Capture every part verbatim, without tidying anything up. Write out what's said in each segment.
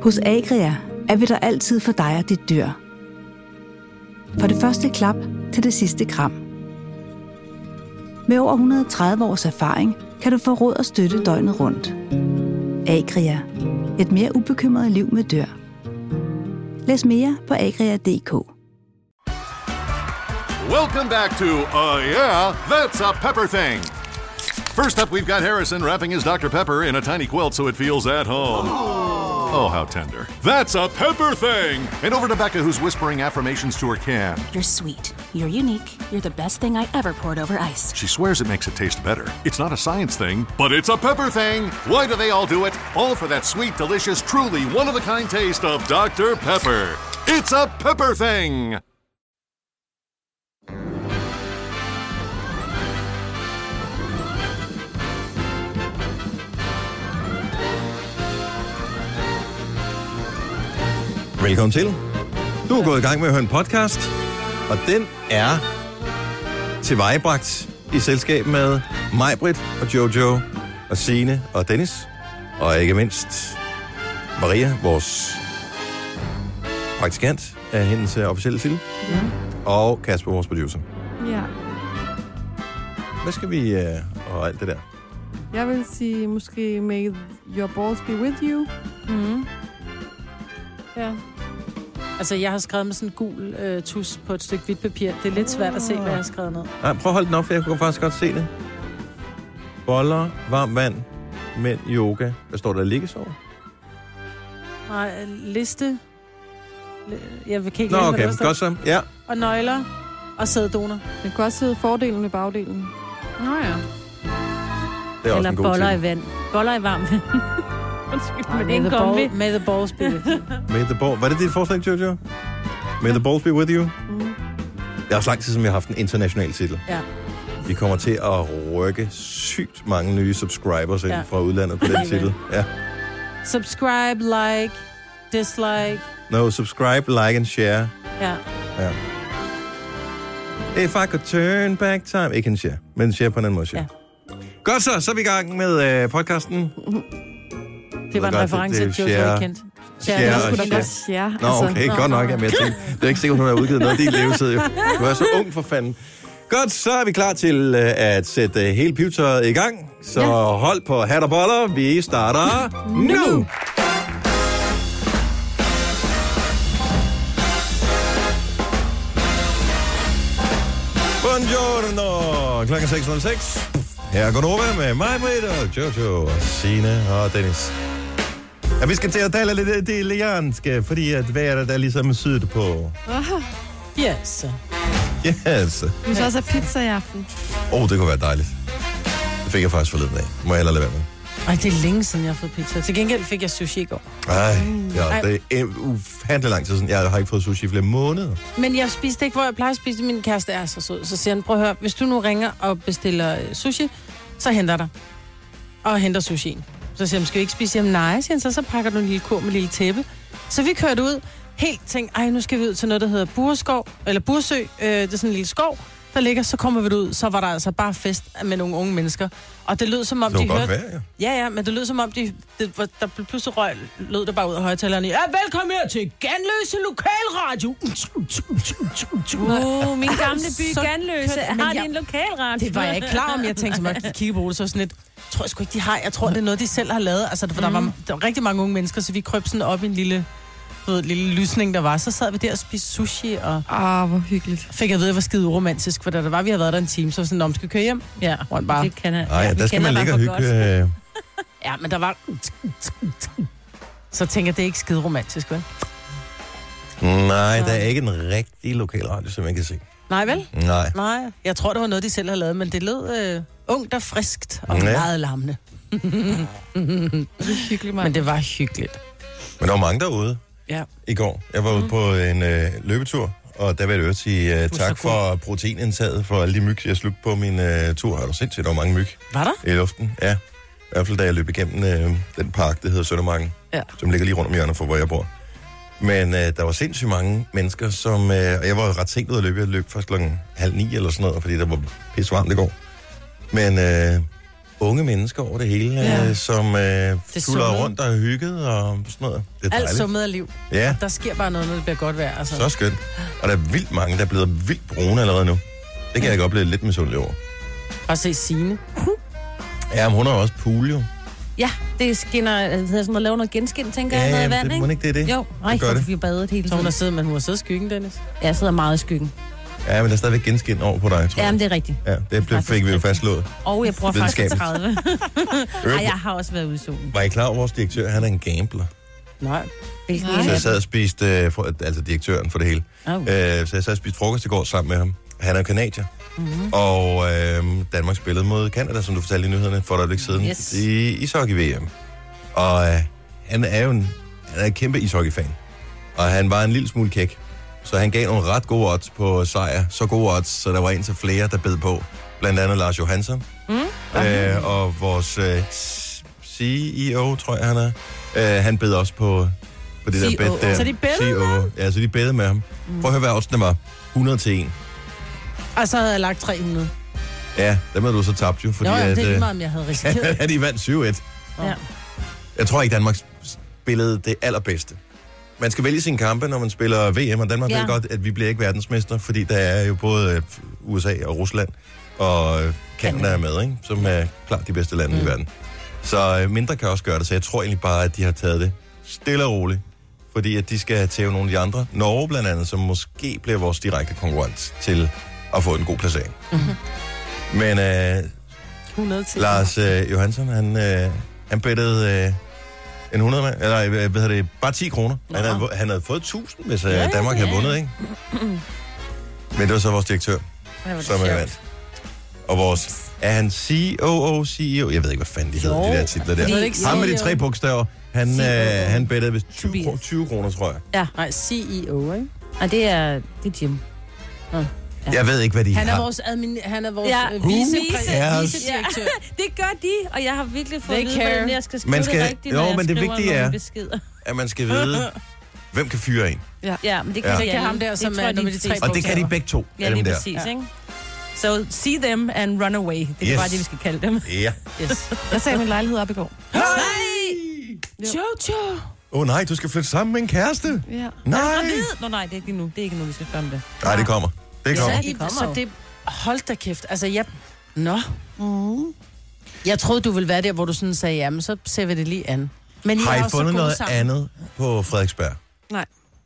Hos Agria er vi der altid for dig og dit dyr. For det første klap til det sidste kram. Med over et hundrede og tredive års erfaring kan du få råd og støtte døgnet rundt. Agria. Et mere ubekymret liv med dyr. Læs mere på agria punktum d k. Welcome back to Uh Yeah, That's a Pepper Thing. First up, we've got Harrison wrapping his Doctor Pepper in a tiny quilt so it feels at home. Oh, how tender. That's a Pepper Thing! And over to Becca, who's whispering affirmations to her can. You're sweet. You're unique. You're the best thing I ever poured over ice. She swears it makes it taste better. It's not a science thing, but it's a pepper thing. Why do they all do it? All for that sweet, delicious, truly one-of-a-kind taste of Doctor Pepper. It's a Pepper Thing! Velkommen til. Du er gået i gang med at høre en podcast, og den er tilvejebragt i selskab med Majbrit og Jojo og Signe og Dennis, og ikke mindst Maria, vores praktikant af hendes officielle titel, ja. Og Kasper, vores producer. Ja. Hvad skal vi uh, og alt det der? Jeg vil sige måske may your balls be with you. Mm. Ja. Altså, jeg har skrevet med sådan en gul øh, tus på et stykke hvidt papir. Det er lidt svært at se, hvad jeg har skrevet ned. Nej, prøv at holde den op, for jeg kunne faktisk godt se det. Boller, varmt vand, mænd, yoga. Hvad står der? Liggesår? Nej, liste. Jeg vil ikke Nå, lide, okay. hvad Godt så. Ja. Og nøgler. Og sæddoner. Det kan også hedde fordelen med bagdelen. Nå ja. Det er også eller en god boller ting. i vand. Boller i varmt vand. Undskyld, men det er ball, med the balls be with you. May the ball... Var det dit forslag, Jojo? May the balls be with you? Mm. Det er også lang tid, som vi har haft en international titel. Ja. Vi kommer til at rykke sygt mange nye subscribers ind ja. fra udlandet på den titel. Ja. Subscribe, like, dislike. No, subscribe, like and share. Ja. Ja. If I could turn back time. Ikke en share, men share på en anden måde. Ja. Godt så, så er vi i gang med øh, podcasten. Det var en reference til Jojo, kendt. Share og share. share. Nå, okay, godt nok. Jamen, jeg tænkte, det er ikke sikkert, hun har udgivet noget af din levetid. Jo. Du er så ung for fanden. Godt, så er vi klar til uh, at sætte uh, hele pivetøjet i gang. Så ja. Hold på hat og boller. Vi starter nu! Buongiorno! Klokken seks nul seks. Her er Gonova med mig, Britt og Jojo og Signe og Dennis. Ja, vi skal til at tale lidt italiensk, fordi at vejret er ligesom syet på. Yes. Yes. Vi skal også have pizza i aften. Åh, oh, det kunne være dejligt. Det fik jeg faktisk forleden af. Må jeg hellere lade være med. Ej, det er længe siden, jeg har fået pizza. Til gengæld fik jeg sushi i går. Ej, ja, det er ufattelig lang tid siden. Jeg har ikke fået sushi i flere måneder. Men jeg spiste ikke, hvor jeg plejer at spise. Min kæreste er så sød. Så siger han, prøv at høre, hvis du nu ringer og bestiller sushi, så henter dig. Og henter sushien. Så siger han, skal vi ikke spise? Jamen nej, siger han, så, så pakker du en lille kur med en lille tæppe. Så vi kørte ud, helt tænkt, ej, nu skal vi ud til noget, der hedder Burskov, eller Bursø. Øh, det er sådan en lille skov, der ligger. Så kommer vi ud, så var der altså bare fest med nogle unge mennesker. Og det lød som om, det de godt hørte... være, ja. Ja, ja, men det lød som om, de... Det, var, der pludselig røg, lød der bare ud af højtalerne. Ja, velkommen her til Ganløse Lokalradio. Åh, oh, min gamle by Ganløse. Har de en lokalradio? Det var jeg ikke klar om. Jeg tænkte, som jeg kiggede på det, så sådan lidt... Jeg tror sgu ikke, de har. Jeg tror, det er noget, de selv har lavet. Altså, for mm. der, var, der var rigtig mange unge mennesker, så vi krøb sådan op i en lille... Ved, lille lysning, der var. Så sad vi der og spiste sushi, og... Ah, hvor hyggeligt. Fik jeg ved, at jeg var skide uromantisk, for da der var, vi havde været der en time, så var sådan, om skal køre hjem? Ja, rundt bare. Det kan jeg. Ej, ja, der skal man ligge og hygge. Ja, men der var... Så tænker jeg, det er ikke skide romantisk, vel? Nej, der er ikke en rigtig lokalradio, som man kan se. Nej, vel? Nej. Nej, jeg tror, det var noget, de selv har lavet, men det lød øh, ungt og friskt og ja. meget larmende. Det er hyggeligt, men det var hyggeligt. Men der var mange derude. Ja. I går. Jeg var ude mm. på en øh, løbetur, og der vil jeg øvrigt sige uh, tak for proteinindtaget for alle de myg, jeg slugte på min uh, tur. Har du set, der var mange myg? Var der? I luften, ja. I hvert fald, da jeg løb igennem øh, den park, der hedder Søndermarken, ja. som ligger lige rundt om hjørnet for, hvor jeg bor. Men øh, der var sindssygt mange mennesker, som... Øh, og jeg var ret sent ud at løbe. Jeg løb først klokken halv ni eller sådan noget, fordi der var pissevarmt i går. Men øh, unge mennesker over det hele, ja. øh, som øh, tuller rundt og har hygget og sådan noget. Det er dejligt. Alt summet af liv. Ja. Der sker bare noget, når det bliver godt vejr. Altså. Så skønt. Og der er vildt mange, der er blevet vildt brune allerede nu. Det kan jeg godt blive lidt misundelig over. Bare se Signe. Ja, men hun har også pool, jo. Ja, det skinner, det hedder sådan at lave noget genskin, tænker Ja, jeg, noget jamen, vand, det, ikke? må ikke det er det? Jo, nej, gør for det. vi har badet hele Så hun tiden. har siddet, men hun har siddet i skyggen, Dennis. Ja, jeg sidder meget i skyggen. Ja, men der er stadigvæk genskin over på dig, tror jeg. Jamen, det er rigtigt. Ja, det blev, fik vi jo fastslået. Og jeg bruger faktisk Videnskabeligt. tredive. Ej, jeg har også været ude i solen. Var I klar over, vores direktør, han er en gambler? Nej. Hvilken Så jeg sad og spiste, øh, for, altså direktøren for det hele. Oh. Øh, så jeg sad og spiste frokost i går sammen med ham. Han er jo kanadier. Mm-hmm. Og øh, Danmark spillede mod Canada, som du fortalte i nyhederne for et øjeblik siden, Yes. i ishockey-V M. Og øh, han er jo en, han er en kæmpe ishockey-fan. Og han var en lille smule kæk. Så han gav nogle ret gode odds på sejr. Så gode odds, så der var en til flere, der bed på. Blandt andet Lars Johansson. Mm. Øh, og vores øh, C E O, tror jeg han er. Øh, han bed også på, på det der C E O. bet der. Så de bedede med ham? Ja, så de bedede med ham. Prøv at høre, hvad oddsene var. hundrede til en. Og så havde jeg lagt tre hundrede. Ja, dem havde du så tabt jo, fordi Nå, jamen, at, det er lige øh, meget, om jeg havde risikeret. at de vandt syv et. Ja. Jeg tror ikke, Danmark spillede det allerbedste. Man skal vælge sine kampe, når man spiller V M, og Danmark ja. ved godt, at vi bliver ikke verdensmester, fordi der er jo både øh, U S A og Rusland, og øh, Canada er med, ikke? Som er klart de bedste lande mm. i verden. Så øh, mindre kan også gøre det, så jeg tror egentlig bare, at de har taget det stille og roligt, fordi at de skal tæve nogle af de andre. Norge blandt andet, som måske bliver vores direkte konkurrent til at få en god placering. Mm-hmm. Men øh, hundrede til. Lars øh, Johansson, han, øh, han bettede øh, en hundrede mand, eller hvad hedder det, bare ti kroner. Han havde, han havde fået tusind, hvis øh, Danmark havde vundet, ikke? Men det var så vores direktør, som er vandt. Og vores, er han C O O, C E O? Jeg ved ikke, hvad fanden de hedder, de der titler der. Det ikke Ham med de C E O. tre bogstaver, han, øh, han bettede vist tyve, Tobias. tyve kroner, tror jeg. Ja, Nej, C E O, ikke? og det er, det er Jim. Ja. Jeg ved ikke, hvad de Han er har. vores, admin, han er vores Ja. ja. Who vice, cares? vicedirektør. Det gør de, og jeg har virkelig fået They at vide, care. hvordan jeg skal skrive Man skal- det rigtigt, jo, når jeg men det skriver vigtige nogle er- beskeder. At man skal vide, hvem kan fyre en. Ja, men det kan Ja. ja. Det kan ham der, som tror er jeg, nummer de tre fleste- Og det kan de begge to, Ja, af dem lige der. præcis, ikke? So, see them and run away. Det er Yes. bare det, vi skal kalde dem. Ja. Yes. Jeg sagde min lejlighed op i går. Jojo! Åh oh, nej, du skal flytte sammen med en kæreste. Ja. Nej. Nå nej, det er ikke nu. Det er ikke nu, vi skal spørge om det. Nej, det kommer. Det kommer. Ja, det kommer Så jo. det... Hold da kæft. Altså, jeg... Nå. Mm. Jeg troede, du ville være der, hvor du sådan sagde, jamen, så ser vi det lige an. Men I Har er I også så fundet gode noget sammen. andet på Frederiksberg? Nej.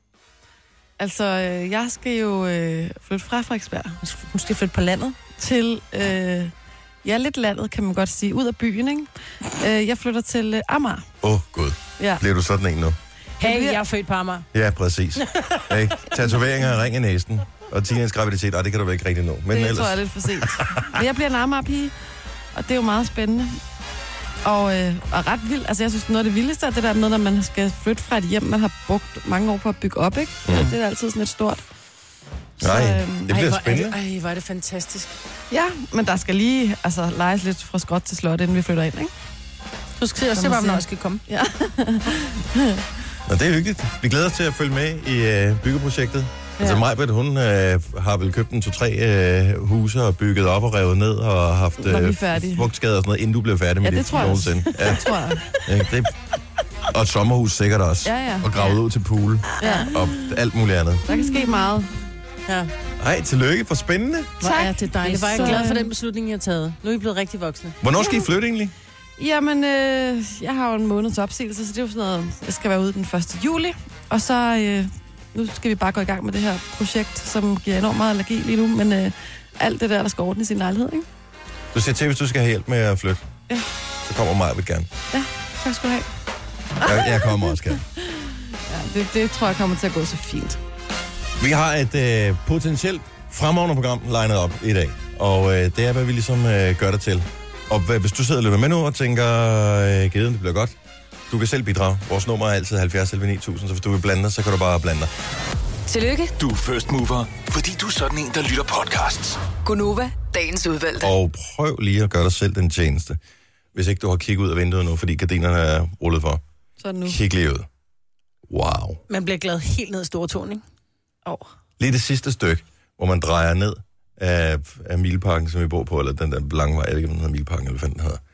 Altså, øh, jeg skal jo øh, flytte fra Frederiksberg Hun skal flytte på landet. til, øh, ja, lidt landet, kan man godt sige, ud af byen, ikke? Øh, jeg flytter til øh, Amager. Åh, oh, gud. Ja. Bliver du sådan en nu? Hey, jeg er født på Amager. Ja, præcis. Hey, tatoveringer, ring i næsen. Og teenage graviditet, ej, det kan du vel ikke rigtig nå. Men det ellers... tror jeg er lidt for sent. Men jeg bliver en Amager-pige, og det er jo meget spændende. Og, øh, og ret vildt. Altså, jeg synes, noget af det vildeste er det der med, når man skal flytte fra et hjem, man har brugt mange år på at bygge op, ikke? Mm. Det er altid sådan lidt stort. Nej, øhm, det bliver ej, hvor er spændende. det, ej, hvor er det fantastisk. Ja, men der skal lige altså, leges lidt fra skråt til slot, inden vi flytter ind, ikke? Du skal se og se, man hvornår siger. jeg skal komme. Ja. Nå, det er hyggeligt. Vi glæder os til at følge med i øh, byggeprojektet. Ja. Altså Majbert, hun øh, har vel købt en to-tre øh, huse og bygget op og revet ned og haft Når vi er øh, færdige. fugtskader og sådan noget, inden du blev færdig med Ja, det dit tror jeg også. nogensinde. Ja, Tror jeg. ikke? Det, og et sommerhus sikkert også. Ja, ja. Og gravet ud til pool Ja. og alt muligt andet. Der kan ske meget. Ja. Ej, tillykke for spændende. Hvor er det dejligt. Hvor er jeg Så- glad for den beslutning, jeg har taget. Nu er I blevet rigtig voksne. Hvornår skal I flytte egentlig? Jamen, øh, jeg har jo en måneds opsigelse, så det er jo sådan noget, jeg skal være ude den første juli. Og så, øh, nu skal vi bare gå i gang med det her projekt, som giver enormt meget allergi lige nu, men øh, alt det der, der skal ordne i sin lejlighed, ikke? Du siger til, hvis du skal have hjælp med at flytte. Ja. Så kommer Majbert gerne. Ja, tak skal du have. Jeg, jeg kommer også gerne. Ja, det, det tror jeg kommer til at gå så fint. Vi har et øh, potentielt fremragende program legnet op i dag, og øh, det er, hvad vi ligesom øh, gør det til. Og hvad, hvis du sidder og lytter med nu og tænker, øh, givet det bliver godt, du kan selv bidrage. Vores nummer er altid halvfjerds elleve ni tusind, så hvis du vil blande dig, så kan du bare blande dig. Tillykke, Du er first mover, fordi du er sådan en, der lytter podcasts. Gunova, dagens udvalgte. Og prøv lige at gøre dig selv den tjeneste, hvis ikke du har kigget ud af vinduet nu, fordi gardinerne er rullet for. Så nu. Kig lige ud. Wow. Man bliver glad helt ned i Stortåen, ikke? Oh. Lige det sidste stykke, hvor man drejer ned af, af Mileparken, som vi bor på, eller den der lange vej, jeg ved ikke, om den hedder Mileparken, eller hvad den hedder.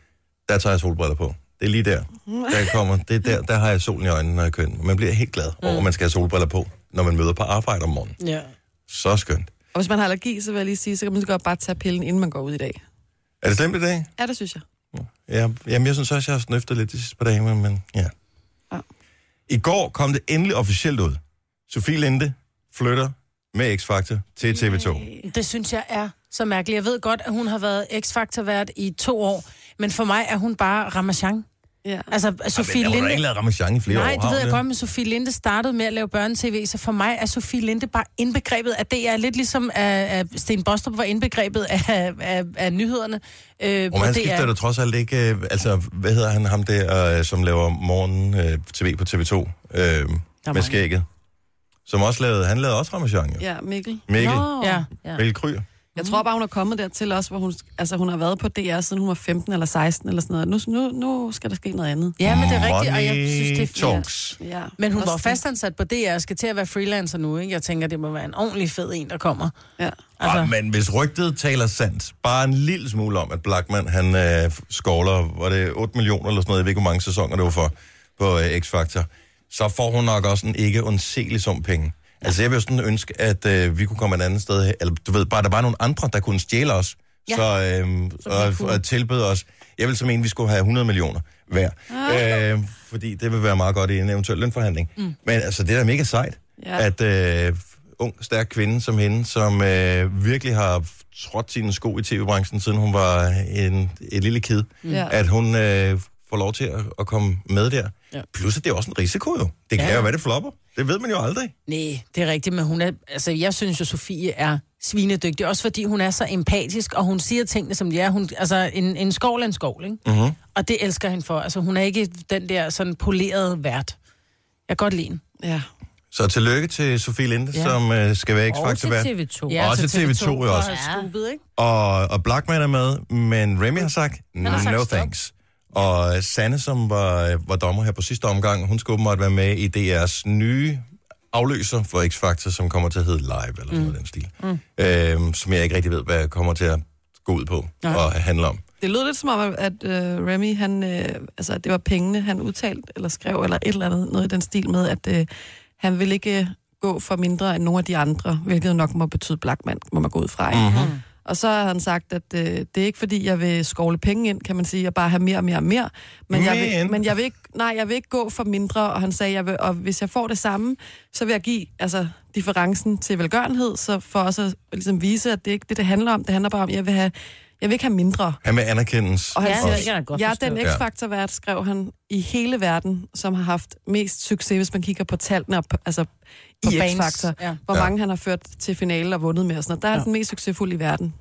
der tager jeg solbriller på. Det er lige der. Der kommer, det er der, der har jeg solen i øjnene, når jeg kører ind. Man bliver helt glad over, at man skal have solbriller på, når man møder på arbejde om morgenen. Ja. Så skønt. Og hvis man har allergi, så vil jeg lige sige, så kan man så godt bare tage pillen, inden man går ud i dag. Er det slemt i dag? Ja, det synes jeg. Ja, jamen, jeg synes også, jeg har snøftet lidt de sidste par dage, men, men ja. ja. I går kom det endelig officielt ud. Sofie Linde flytter med X-Factor til T V to. Det synes jeg er så mærkeligt. Jeg ved godt, at hun har været X-Factor-vært i to år, men for mig er hun bare Ramachan. Ja. Altså, Sofie Linde... Hun har Linde... ikke lavet Ramachan i flere Nej, år. Nej, det ved jeg godt, men Sofie Linde startede med at lave børne-tv, så for mig er Sofie Linde bare indbegrebet af det. Jeg er lidt ligesom, at Sten Bostrup var indbegrebet af, af, af nyhederne. Øh, og han skifter da trods alt ikke... Øh, altså, hvad hedder han, ham der, øh, som laver morgen øh, tv på T V to øh, med skægget? Som også lavede... Han lavede også Ramachan, jo. Ja, Mikkel. Mikkel. Nå. Ja. Mikkel Kryger. Jeg tror bare, hun er kommet dertil også, hvor hun, altså, hun har været på D R, siden hun var femten eller seksten eller sådan noget. Nu, nu, nu skal der ske noget andet. Ja, men det er rigtigt, og jeg synes, det er Talks. Ja. Men hun også var fastansat på D R og skal til at være freelancer nu, ikke? Jeg tænker, det må være en ordentlig fed en, der kommer. Ja. Altså. Ah, men hvis rygtet taler sandt, bare en lille smule om, at Blachman, han øh, skovler, var det otte millioner eller sådan noget, jeg ved ikke, hvor mange sæsoner det var for, på øh, X-Factor, så får hun nok også en ikke undselig sum penge. Altså, jeg vil jo sådan ønske, at øh, vi kunne komme et andet sted, eller du ved, bare der var nogle andre, der kunne stjæle os, ja. så, øh, og, og tilbyde os. Jeg vil som en, vi skulle have hundrede millioner hver. Ah. Øh, fordi det vil være meget godt i en eventuel lønforhandling. Mm. Men altså, det er da mega sejt, ja. at øh, ung, stærk kvinde som hende, som øh, virkelig har trådt sine sko i tv-branchen, siden hun var en, et lille kid, mm. at hun øh, får lov til at, at komme med der. Ja. Plus, at det er også en risiko jo. Det kan ja. jo være, det flopper. Det ved man jo aldrig. Nej, det er rigtigt, men hun er, altså, jeg synes jo, Sofie er svinedygtig, også fordi hun er så empatisk, og hun siger tingene, som de er. Hun, altså, en, en skovl er en skovl, ikke? Mm-hmm. Og det elsker hende for. Altså, hun er ikke den der sådan polerede vært. Jeg kan godt lide hende. Ja. Så tillykke til Sofie Linde, ja. som uh, skal være X-Factor vært. Og til T V to. Ja, også til T V to, jo også. Ja. Skubet, ikke? Og, og Blachman er med, men Remy har sagt, har sagt no stop. thanks. Og Sanne, som var, var dommer her på sidste omgang, hun skulle måtte være med i D R's nye afløser for X-Factor, som kommer til at hedde Live, eller sådan mm. noget den stil. Mm. Øhm, som jeg ikke rigtig ved, hvad jeg kommer til at gå ud på ja. og handle om. Det lød lidt som om, at uh, Remy, han, uh, altså, det var pengene, han udtalte, eller skrev, eller et eller andet, noget i den stil med, at uh, han ville ikke gå for mindre end nogle af de andre, hvilket nok må betyde Blachman, må man gå ud fra. Mm-hmm. Og så har han sagt, at øh, det er ikke fordi, jeg vil skovle penge ind, kan man sige, og bare have mere og mere og mere. Men, jeg vil, men jeg vil ikke, nej, jeg vil ikke gå for mindre, og han sagde, jeg vil, og hvis jeg får det samme, så vil jeg give altså, differencen til velgørenhed, så for også at ligesom, vise, at det ikke det, det handler om. Det handler bare om, at jeg vil have, jeg vil ikke have mindre. Han vil anerkendes. Og han ja, siger, jeg, jeg er den X-Factor-vært, skrev han, i hele verden, som har haft mest succes, hvis man kigger på tallene, op, altså i X-Factor, ja. hvor ja. mange han har ført til finale og vundet med og sådan noget. Der er ja. den mest succesfulde i verden.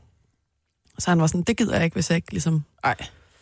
Så han var sådan, det gider jeg ikke, hvis jeg ikke ligesom... Ej.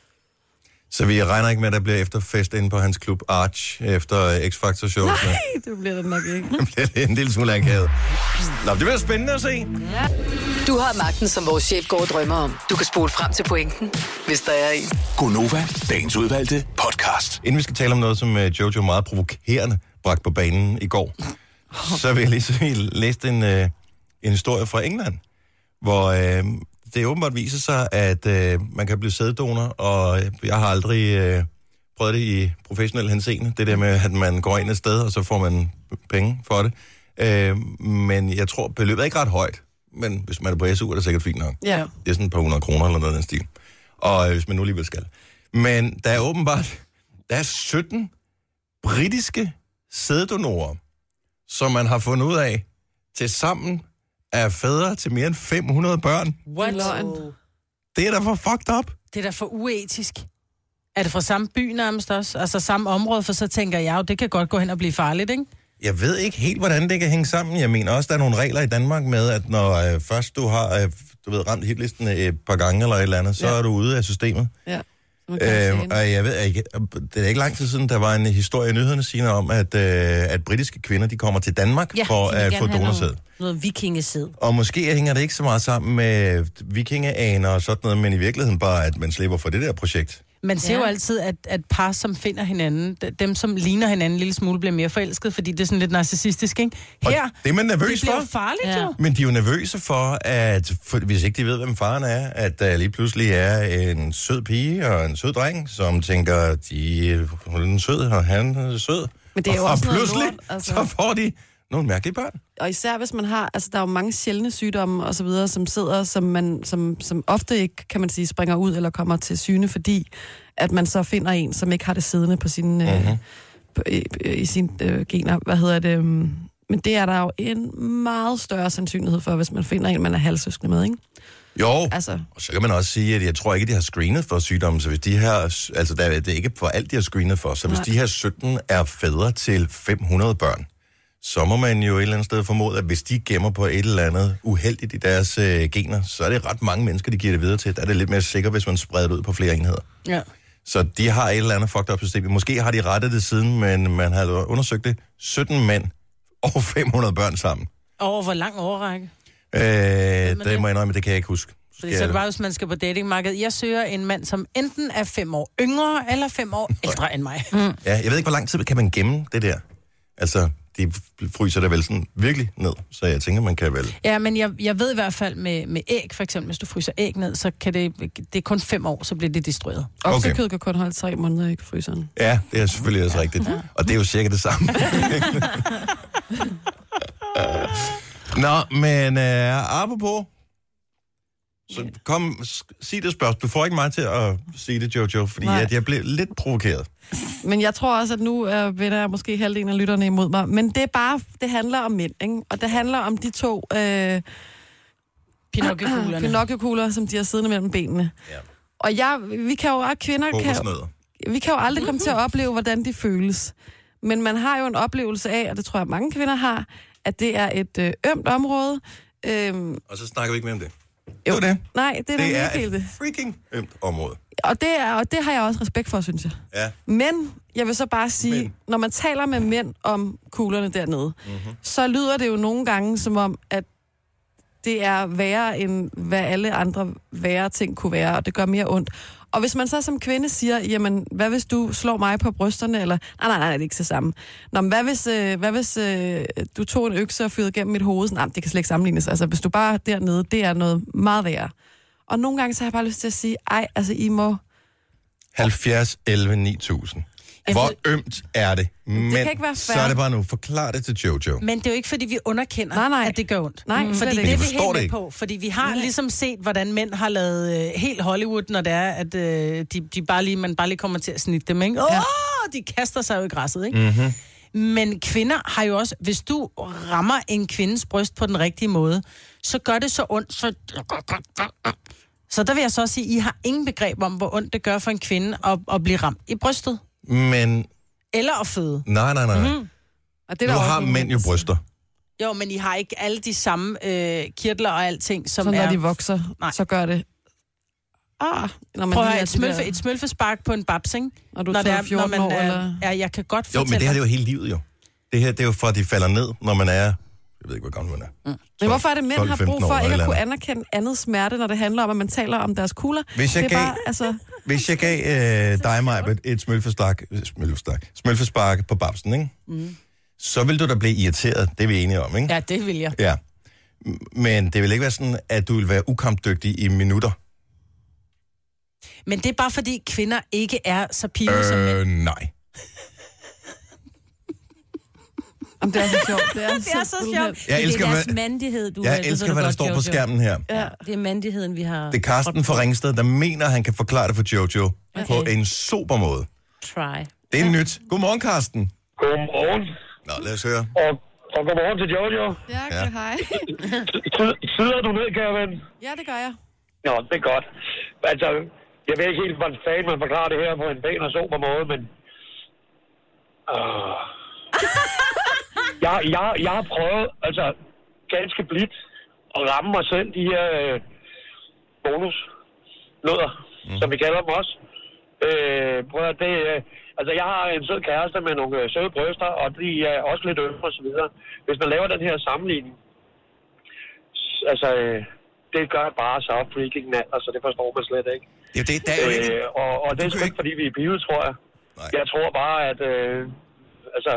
Så vi regner ikke med, at der bliver efterfest inde på hans klub Arch efter X-Factor-show. Nej, det bliver det nok ikke. Det bliver en lille smule akavet. Nå, det bliver spændende at se. Ja. Du har magten, som vores chef går og drømmer om. Du kan spole frem til pointen, hvis der er en. Gonova, dagens udvalgte podcast. Inden vi skal tale om noget, som Jojo meget provokerende bragte på banen i går, så vil jeg lige så læse en, en historie fra England, hvor... Øh, det åbenbart viser sig, at øh, man kan blive sæddonor, og jeg har aldrig øh, prøvet det i professionel henseende. Det der med, at man går ind et sted, og så får man penge for det. Øh, men jeg tror, beløbet er ikke ret højt. Men hvis man er på S U, er det sikkert fint nok. Ja. Det er sådan et par hundrede kroner eller noget af den stil. Og øh, hvis man nu alligevel skal. Men der er åbenbart, der er sytten britiske sæddonorer, som man har fundet ud af, til sammen er fædre til mere end fem hundrede børn. What? Det er da for fucked up. Det er da for uetisk. Er det fra samme by nærmest også? Altså samme område, for så tænker jeg jo, det kan godt gå hen og blive farligt, ikke? Jeg ved ikke helt, hvordan det kan hænge sammen. Jeg mener også, der er nogle regler i Danmark med, at når øh, først du har øh, du ved, ramt hitlisten et par gange eller et eller andet, så ja. er du ude af systemet. Ja. Øh, og jeg ved ikke, det er ikke lang tid siden, der var en historie i nyhederne siger om, at, øh, at britiske kvinder, de kommer til Danmark ja, for at få donorsæd. Noget, noget vikingesæd. Og måske hænger det ikke så meget sammen med vikingeaner og sådan noget, men i virkeligheden bare, at man slipper for det der projekt. Man ser Ja. jo altid, at, at par, som finder hinanden, dem, som ligner hinanden en lille smule, bliver mere forelsket, fordi det er sådan lidt narcissistisk, ikke? Her, Og det er man nervøs det bliver for. farligt, Ja. jo. Men de er jo nervøse for, at for, hvis ikke de ved, hvem faren er, at der lige pludselig er en sød pige og en sød dreng, som tænker, de, hun er en sød, og han er sød. Men det er jo og, også og noget pludselig, lort, altså. så får de nogle mærkelige børn. Og især hvis man har, altså der er jo mange sjældne sygdomme og så videre, som sidder, som man, som, som ofte ikke, kan man sige, springer ud eller kommer til syne, fordi at man så finder en, som ikke har det siddende på sine, Mhm. øh, på, i, i sine øh, gener. Hvad hedder det? um, Men det er der jo en meget større sandsynlighed for, hvis man finder en, man er halvsøskende med, ikke? Jo, Altså, og så kan man også sige, at jeg tror ikke, de har screenet for sygdommen, så hvis de her, altså der, det er ikke for alt, de har screenet for, så hvis Nej. de her sytten er fædre til fem hundrede børn, så må man jo et eller andet sted formode, at hvis de gemmer på et eller andet uheldigt i deres øh, gener, så er det ret mange mennesker, de giver det videre til. Der er det lidt mere sikkert, hvis man spreder det ud på flere enheder. Ja. Så de har et eller andet fucked up system. Måske har de rettet det siden, men man har undersøgt det. sytten mænd og fem hundrede børn sammen. Over hvor lang overrække? Øh, det det? må jeg indrømme, det kan jeg ikke huske. Fordi så er det bare, hvis man skal på datingmarkedet. Jeg søger en mand, som enten er fem år yngre, eller fem år ældre end mig. Mm. Ja, jeg ved ikke, hvor lang tid kan man gemme det der. Altså, de fryser det vel sådan virkelig ned, så jeg tænker, man kan vel... Ja, men jeg, jeg ved i hvert fald med, med æg, for eksempel, hvis du fryser æg ned, så kan det, det er kun fem år, så bliver det destrueret. oksekød okay. kan kun holde tre måneder i fryseren. Ja, det er selvfølgelig også rigtigt. Og det er jo cirka det samme. Nå, men uh, apropos... Så kom, sig det spørgsmål. Du får ikke mig til at sige det, Jojo, fordi at jeg blev lidt provokeret. Men jeg tror også, at nu øh, vender jeg måske halvdelen af lytterne imod mig. Men det er bare, det handler om mænd, ikke? Og det handler om de to øh, Pinocchio-kuglerne. Pinocchio-kugler, som de har siddende mellem benene. Ja. Og jeg, vi kan jo, kvinder kan, Kokosnødder. vi kan jo aldrig komme til at opleve, hvordan de føles. Men man har jo en oplevelse af, og det tror jeg mange kvinder har, at det er et øh, ømt område. Øhm, Og så snakker vi ikke mere om det. jo, Det er det. Nej, det er, Det er ikke helt et det. freaking ømt område. Og det, er, og det har jeg også respekt for, synes jeg. Ja. Men jeg vil så bare sige, Men. når man taler med mænd om kuglerne dernede, mm-hmm. så lyder det jo nogle gange som om, at det er værre end hvad alle andre værre ting kunne være, og det gør mere ondt. Og hvis man så som kvinde siger, jamen, hvad hvis du slår mig på brysterne, eller, nej, nej, nej, det er ikke så samme. Nå, men hvad hvis, øh, hvad hvis øh, du tog en økse og fyrede gennem mit hoved? Nej, det kan slet ikke sammenlignes. Altså, hvis du bare er dernede, det er noget meget værre. Og nogle gange så har jeg bare lyst til at sige, ej, altså, I må... halvfjerds elleve ni tusind. Hvor ømt er det? Men kan ikke være så fair. er det bare nu. Forklar det til Jojo. Men det er jo ikke, fordi vi underkender, Nej, nej. at det gør ondt. Nej, mm. slet Fordi ikke. det er Men vi jeg forstår helt det med ikke. på. Fordi vi har ligesom set, hvordan mænd har lavet øh, helt Hollywood, når det er, at øh, de, de bare lige, man bare lige kommer til at snitte dem, ikke? Åh, Ja. de kaster sig jo i græsset, ikke? Mm-hmm. Men kvinder har jo også, hvis du rammer en kvindes bryst på den rigtige måde, så gør det så ondt, så... Så der vil jeg så også sige, I har ingen begreb om, hvor ondt det gør for en kvinde at, at blive ramt i brystet. Men Eller at føde. nej, nej, nej. Mhm. Og det Nu er der har også nogle mænd jo mænd, der bryster. Jo, men I har ikke alle de samme øh, kirtler og alting, som Så når er... de vokser, Nej. så gør det... Ah, når man Prøv at lige høre, er et, de smølfe, der- et smølfespark på en babs, ikke? Når du Når det er er, fjorten når man år, er, eller... Ja, jeg kan godt Jo, fortælle men det her det er dig- jo hele livet jo. Det her det er jo fra, at de falder ned, når man er... Jeg ved ikke, hvor gammel man er. Mm. Men hvorfor er det, mænd tolv har femten brug for år ikke eller at kunne andet. anerkende andet smerte, når det handler om, at man taler om deres kugler? Hvis jeg det er gav- bare, altså... Hvis jeg gav øh, dig, Majbert, et smølfestak, smølfestak, smølfespark på babsen, ikke? Mm. Så vil du da blive irriteret. Det er vi enige om, ikke? Ja, det vil jeg. Ja. M- Men det vil ikke være sådan, at du vil være ukampdygtig i minutter. Men det er bare fordi, kvinder ikke er så pige som mænd. Øh, nej. Jamen, det er så sjovt. Det er, Det er så sjovt. Jeg elsker, det er deres hvad- mandighed, du Jeg det ved elsker, du hvad der godt, står på Jojo. skærmen her. Ja. Det er mandigheden, vi har... Det er Karsten fra Ringsted, der mener, at han kan forklare det for Jojo Okay. på en super måde. Try. Det er nyt. Godmorgen, Karsten. Godmorgen, Nå, lad os høre. og, og godmorgen til Jojo. Ja, Ja. ja. Hej. Sid- Sidder du ned, kære ven? Ja, det gør jeg. Nå, det er godt. Altså, jeg ved ikke helt, hvordan fanden man forklarer det her på en pæn og sober måde, men... Uh... jeg, jeg, jeg har prøvet, altså, ganske blidt at ramme mig selv, de her øh, bonuslødder, mm. som vi kalder dem også. Øh, prøv at det... Øh, altså, jeg har en sød kæreste med nogle øh, søde bryster, og de er også lidt ømme og så videre. Hvis man laver den her sammenligning, s- altså... Øh, det gør bare så freaking nat, altså det forstår man slet ikke. Det, det, det er jo ikke... øh, og, og det er sgu ikke, fordi vi er pivet, tror jeg. Nej. Jeg tror bare, at... Øh, altså...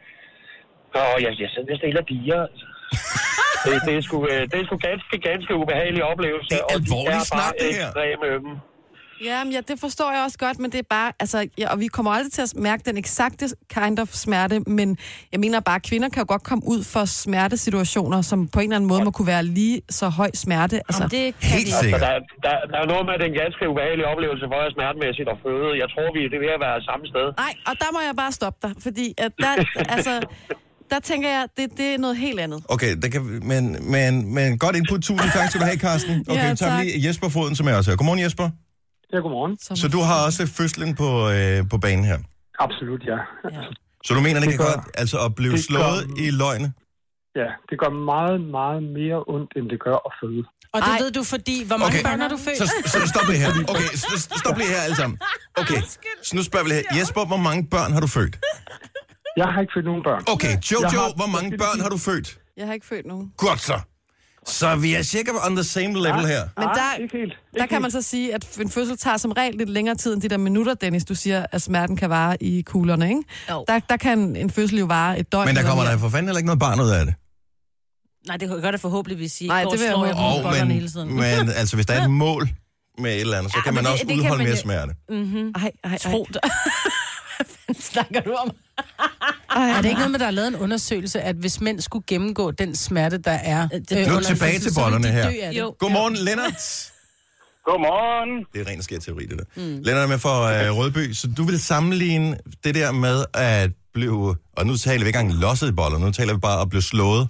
Og jeg, jeg sidder næsten helt af piger, altså. det, det, er sgu, det er sgu ganske, ganske ubehagelig oplevelse. Det er alvorligt snak, det her. Ekstreme, øhm. Ja, men ja, det forstår jeg også godt, men det er bare, altså, ja, og vi kommer aldrig til at mærke den eksakte kind of smerte, men jeg mener bare, at kvinder kan jo godt komme ud for smertesituationer, som på en eller anden måde må kunne være lige så høj smerte. Altså, Jamen, det kan Helt vi. sikkert. Altså, der, der, der er noget med den ganske ubehagelige oplevelse for at smertemæssigt og føde. Jeg tror, vi det er ved at være samme sted. Nej, og der må jeg bare stoppe dig, fordi at der, altså, der tænker jeg, det, det er noget helt andet. Okay, der kan, men, men, men godt input. Tusind tak skal du have, Carsten. Okay, Ja, vi tager tak. lige Jesper Foden, som er også her. Godmorgen, Jesper. Ja, godmorgen. Så du har også fødslen på, øh, på banen her. Absolut, ja. Ja. Så du mener, det, Det kan gør- godt altså at blive det slået gør- i løgne? Ja, det gør meget, meget mere ondt, end det gør at føde. Og det Ej. ved du, fordi... Hvor mange Okay. børn har du født? Så, så stop lige her. Okay, så, stop lige her alle sammen. Okay, så nu spørger vi lige her. Jesper, hvor mange børn har du født? Jeg har ikke født nogen børn. Okay, Jeg Jojo, har- hvor mange børn har du født? Jeg har ikke født nogen. Godt så. Så vi er cirka on the same level her. Men Ah, der, ikke helt. der Ikke kan man så sige, at en fødsel tager som regel lidt længere tid end de der minutter, Dennis, du siger, at smerten kan vare i kuglerne, ikke? Jo. Der, der kan en fødsel jo vare et døgn. Men der eller kommer mere. der for fanden heller ikke noget barn ud af det. Nej, det gør det forhåbentlig sige. Nej, det vil jeg slår håbe. på Og, bollerne men, hele tiden. men altså, hvis der er et mål med et eller andet, så Ja, kan men man det- også det kan udholde man mere jo- smerte. Mhm. Ej, ej, ej. Tro dig. Hvad snakker du om? Ej, Er det ikke noget med, der er lavet en undersøgelse, at hvis mænd skulle gennemgå den smerte, der er... det- øh, Nu under tilbage fødsel, til så ville bollerne de her. dø af det. Jo. Godmorgen, Lennart. Godmorgen. Det er ren skær teori, det der. Mm. Lennart er med fra øh, Rødby, så du vil sammenligne det der med at blive... Og nu taler vi ikke engang losset i boller, nu taler vi bare at blive slået.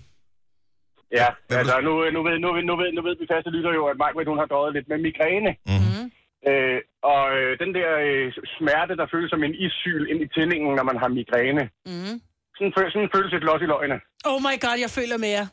Ja, Hvad altså nu, nu, ved, nu, ved, nu, ved, nu ved vi faste lytter jo, at Mike, hun har døjet lidt med migræne. Mm-hmm. Øh, og øh, den der øh, smerte, der føles som en issyl ind i tændingen, når man har migræne. Mm. Sådan, føl- sådan føles et los i løgne. Oh my god, jeg føler med jer.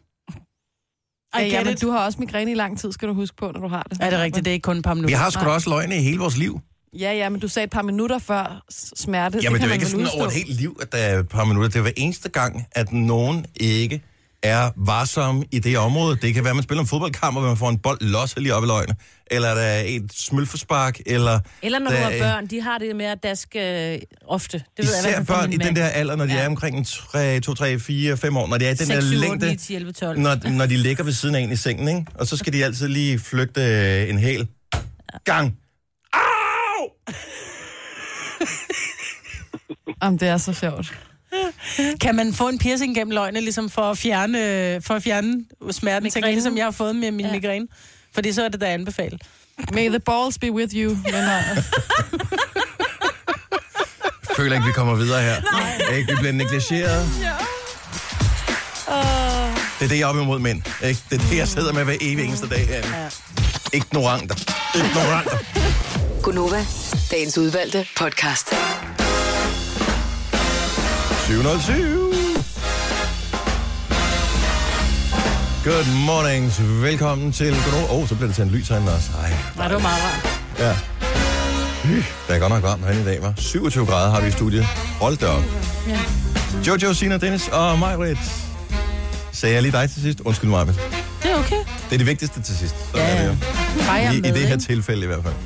I Ja, ja, get men it. du har også migræne i lang tid, skal du huske på, når du har det. Er det rigtigt? Det er ikke kun et par minutter. Vi har sgu da også løgne i hele vores liv. Ja, ja, men du sagde et par minutter før s- smerte. Jamen, det er jo kan man ikke vel sådan udstå. over et helt liv, at der er et par minutter. Det er hver eneste gang, at nogen ikke er varsom i det område. Det kan være, at man spiller en fodboldkamp, og man får en bold losset lige op i løgne. Eller der er et smølfespark, eller... Eller når der du er- har børn, de har det med at daske øh, ofte. Det ved jeg, i hvert Især fald fra børn min i den mand. der alder, når de Ja. er omkring to, tre, fire, fem år, når de er i den der seks, syv, otte, længde, ni, ti, elleve, tolv. når, når de ligger ved siden af en i sengen, ikke? Og så skal de altid lige flygte øh, en hel gang. Au! Jamen, det er så sjovt. Kan man få en piercing gennem løgne, ligesom for at fjerne, for at fjerne smerten, tænker jeg, ligesom jeg har fået med min ja. migræne? Fordi så er det, der er anbefalet. May the balls be with you, venner. Jeg føler ikke, vi kommer videre her. Nej. Ikke, vi bliver negligeret. Det er det, jeg er op imod mænd. Ikke? Det er det, jeg sidder med hver evig eneste dag herinde. Ja. Ignoranter. Ignoranter. Gunova, dagens udvalgte podcast. syv nul syv. Good morning. Velkommen til Gunova. Åh, oh, så bliver det til en lys herinde også. Ej. Nej, det var meget rart. Ja. Det er godt nok varmt herinde i dag, hva'? syvogtyve grader har vi i studiet. Hold da op. Ja. Jojo, Sina, Dennis og Majrit. Sagde jeg lige dig til sidst? Undskyld mig. Det er okay. Det er det vigtigste til sidst. Så Ja, er det jo. Bare jeg I, med, I det her ikke? tilfælde i hvert fald.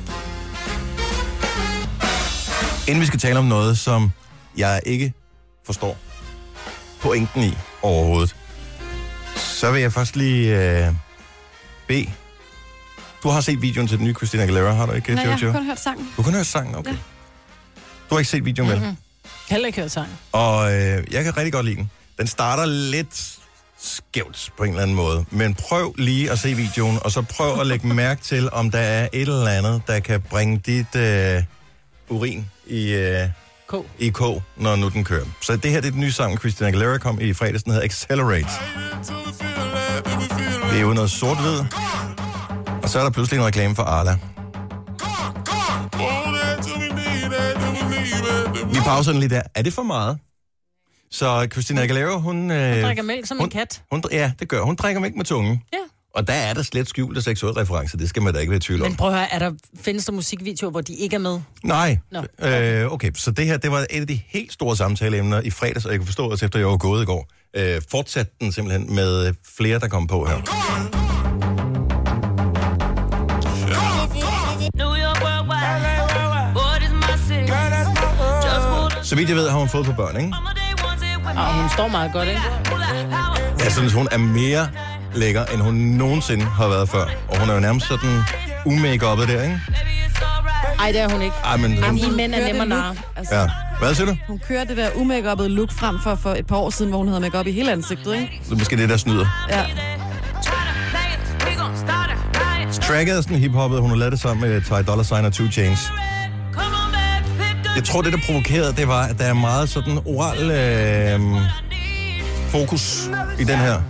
Inden vi skal tale om noget, som jeg ikke forstår pointen i overhovedet, så vil jeg først lige øh, bede. Du har set videoen til den nye Christina Aguilera, har du ikke, Nej, Jojo? jeg har kun hørt sangen. Du kun hørt sangen, okay. Ja. Du har ikke set videoen, vel? Mm-hmm. Heller ikke hørt sang. Og øh, jeg kan rigtig godt lide den. Den starter lidt skævt på en eller anden måde. Men prøv lige at se videoen, og så prøv at lægge mærke til, om der er et eller andet, der kan bringe dit øh, urin i, øh, K. i K, når nu den kører. Så det her det er den nye sang, Christina Aguilera kom i fredags. Den hedder Accelerate. Det er jo noget sort-hvid. Og så er der pludselig en reklame for Arla. Vi pauser den lige der. Er det for meget? Så Christina Aguilera, hun... Øh, Hun drikker mælk som hun, en kat. Hun, ja, det gør hun. drikker mælk med tungen. Ja. Og der er der slet skjulte seksuelle referencer. Det skal man da ikke være i tvivl om. Men prøv at høre, er der, findes der musikvideoer, hvor de ikke er med? Nej. Nå. Øh, okay, så det her, det var et af de helt store samtaleemner i fredags, og jeg kunne forstå, at efter jeg var gået i går, øh, fortsatte den simpelthen med flere, der kom på her. New York Worldwide. Så vidt jeg ved, har hun fået på børn, ikke? Og hun står meget godt, ikke? Jeg synes, hun er mere lækker, end hun nogensinde har været før. Og hun er jo nærmest sådan umake-uppet der, ikke? Ej, det er hun ikke. Ej, men... Jamen, Hun... I mænd er nemmere nar. Altså, Ja. Hvad siger du? hun kører det der umake-uppede look frem for, for et par år siden, hvor hun havde make-up i hele ansigtet, ikke? Så måske det, der snyder. Ja. Tracket er sådan hip-hoppet. Hun har lavet det sammen med Ty Dolla $ign og two Chainz. Jeg tror, det, der provokerede, det var, at der er meget sådan oral øh, fokus i den her.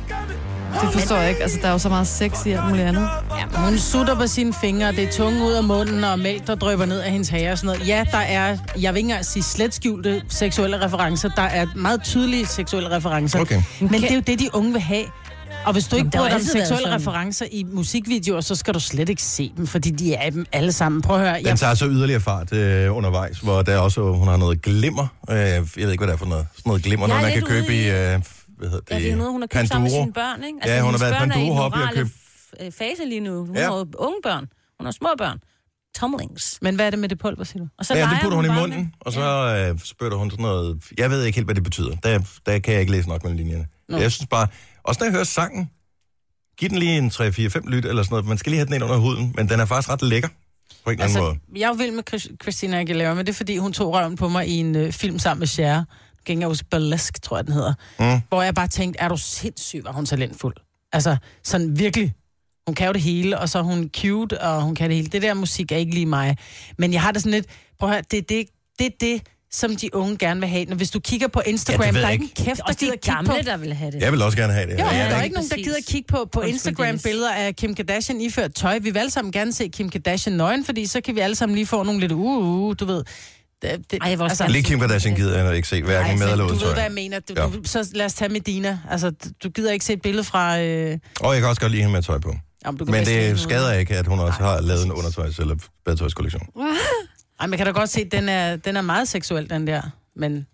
Det forstår jeg ikke. Altså, der er jo så meget sex i alt muligt andet. Ja, hun sutter på sine fingre, det er tunge ud af munden, og mælk, der drypper ned af hendes hage og sådan noget. Ja, der er, jeg vil ikke engang sige slet skjulte seksuelle referencer. Der er meget tydelige seksuelle referencer. Okay. Men det er jo det, de unge vil have. Og hvis du ikke der har bruger dem altid været seksuelle sådan. referencer i musikvideover, så skal du slet ikke se dem, fordi de er dem alle sammen. Prøv at høre. Den Jeg... tager så yderligere fart øh, undervejs, hvor der også, hun har noget glimmer. Øh, jeg ved ikke, hvad det er for noget. Sådan noget glimmer, Jeg er noget man kan lidt købe ude i... i- Øh, hvad hedder det? Ja, det er noget, hun har købt sammen med Panduro. sine børn, ikke? Ja, hun har hendes været børn er i Panduro den hoppe og orale købt. f- øh, fase lige nu. Hun Ja. har jo unge børn. Hun har små børn. Tumblings. Men hvad er det med det pulver, siger du? Og så Ja, det leger putter hun i bare munden, med- og så øh, spytter hun sådan noget... Jeg ved ikke helt, hvad det betyder. Der, der kan jeg ikke læse nok mellem linjerne. Nå. Jeg synes bare... Også når jeg hører sangen, giv den lige en tre fire fem lyt eller sådan noget. Man skal lige have den ind under huden, men den er faktisk ret lækker. På en eller anden Altså, måde. jeg er jo vild med Chris- Christina Aguilera, men det er fordi, hun tog røven på mig i en øh, film sammen med Cher. Gænger jeg hos Burlesque, tror jeg, den hedder. Mm. Hvor jeg bare tænkte, er du sindssyg, var hun talentfuld. Altså, sådan virkelig. Hun kan jo det hele, og så er hun cute, og hun kan det hele. Det der musik er ikke lige mig. Men jeg har det sådan lidt, prøv at høre, det er det, det, det, som de unge gerne vil have. Når hvis du kigger på Instagram, Ja, det ved der er jeg ikke en Det kæft, er der også gider de kigge gamle, på. der vil have det. Jeg vil også gerne have det. Jo, Ja, ja, jeg der er er ikke nogen, der præcis. gider kigge på, på Undskyld, Instagram-billeder af Kim Kardashian iført tøj. Vi vil alle sammen gerne se Kim Kardashian nøgen, fordi så kan vi alle sammen lige få nogle lidt uh, uh du ved. Det, det, Ej, jeg vil også gerne Lige Kim Kardashian gider jeg ikke se, hverken Ej, med eller du uden ved, tøj. hvad jeg mener. Du, Ja. du, så lad os tage Medina. Altså, du, du gider ikke se et billede fra... Øh... Og jeg kan også godt lide hende med tøj på. Jamen, du kan Men bedst lide det noget. skader ikke, at hun også har lavet en undertøjs- eller badetøjskollektion. Ej, man kan da godt se, at den er, den er meget seksuel, den der. Men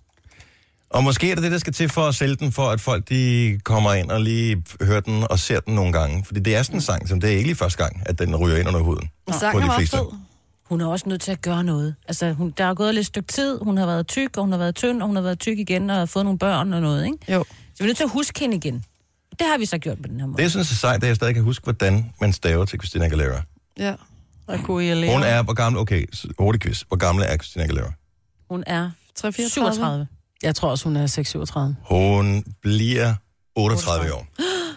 Og måske er det det, der skal til for at sælge den, for at folk de kommer ind og lige hører den og ser den nogle gange. Fordi det er sådan en sang, som det er ikke lige første gang, at den ryger ind under huden. Og På sangen de er meget fleste. fed. Hun er også nødt til at gøre noget. Altså, hun, der er gået lidt stykke tid. Hun har været tyk, og hun har været tynd, og hun har været tyk igen, og har fået nogle børn og noget, ikke? Jo. Så vi er nødt til at huske hende igen. Det har vi så gjort på den her måde. Det, jeg synes er sejt, det er, at jeg stadig kan huske, hvordan man staver til Christina Aguilera. Ja. og kunne jeg leve. Hun er, hvor gammel, okay, hurtig quiz. Hvor gammel er Christina Aguilera? Hun er tre fireogtredive. syvogtredive. Jeg tror også, hun er seks syvogtredive. Hun bliver otteogtredive år.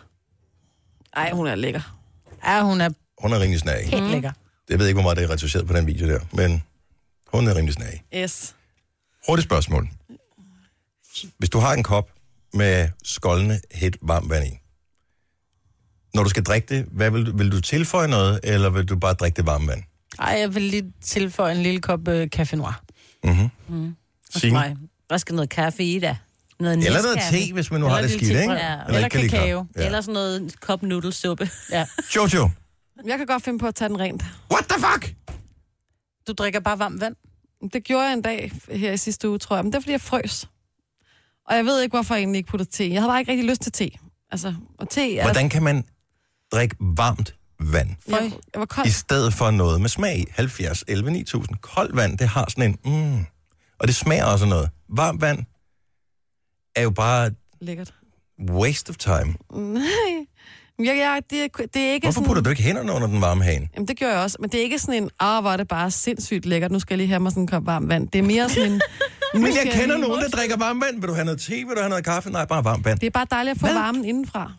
Ej, hun er lækker. Ja, hun er Hun er rimelig snag. helt lækker. Jeg ved ikke, hvor meget det er retuscheret på den video der, men hun er rimelig snag. Yes. Hurtigt spørgsmål. Hvis du har en kop med skoldende helt varmt vand i, når du skal drikke det, hvad vil, du, vil du tilføje noget, eller vil du bare drikke det varme vand? Ej, jeg vil lige tilføje en lille kop øh, café noir. Mm-hmm. Mm. Signe? Nej, der skal noget kaffe i da. Noget Eller noget Nescafé. te, hvis man nu Eller har det lidt skidt, te, ikke? ja. Eller ikke kan lide kakao. kaffe. Ja. Eller sådan noget kop nudelsuppe. Ja. Jojo, Jeg kan godt finde på at tage den rent. what the fuck? Du drikker bare varmt vand. Det gjorde jeg en dag her i sidste uge, tror jeg. Men det er, fordi jeg frøs. Og jeg ved ikke, hvorfor jeg egentlig ikke putter te. Jeg havde bare ikke rigtig lyst til te. Altså, og te er... Hvordan kan man drikke varmt vand, Jeg, jeg var kold. i stedet for noget med smag i? halvfjerds elleve ni tusind. Koldt vand, det har sådan en... Mm, og det smager også af noget. Varmt vand er jo bare Lækkert. waste of time. Nej. Jeg, jeg, det, er- det er ikke Hvorfor sådan... putter du ikke hænderne under den varme hane? Jamen, det gør jeg også. Men det er ikke sådan en, ah, hvor er det bare sindssygt lækkert. Nu skal jeg lige have mig sådan en kop varmt vand. Det er mere sådan en... nu Men skal jeg kender lige- nogen, der drikker varmt vand. Vil du have noget te? Vil du have noget kaffe? Nej, bare varmt vand. Det er bare dejligt at få Hvad? varmen indenfra.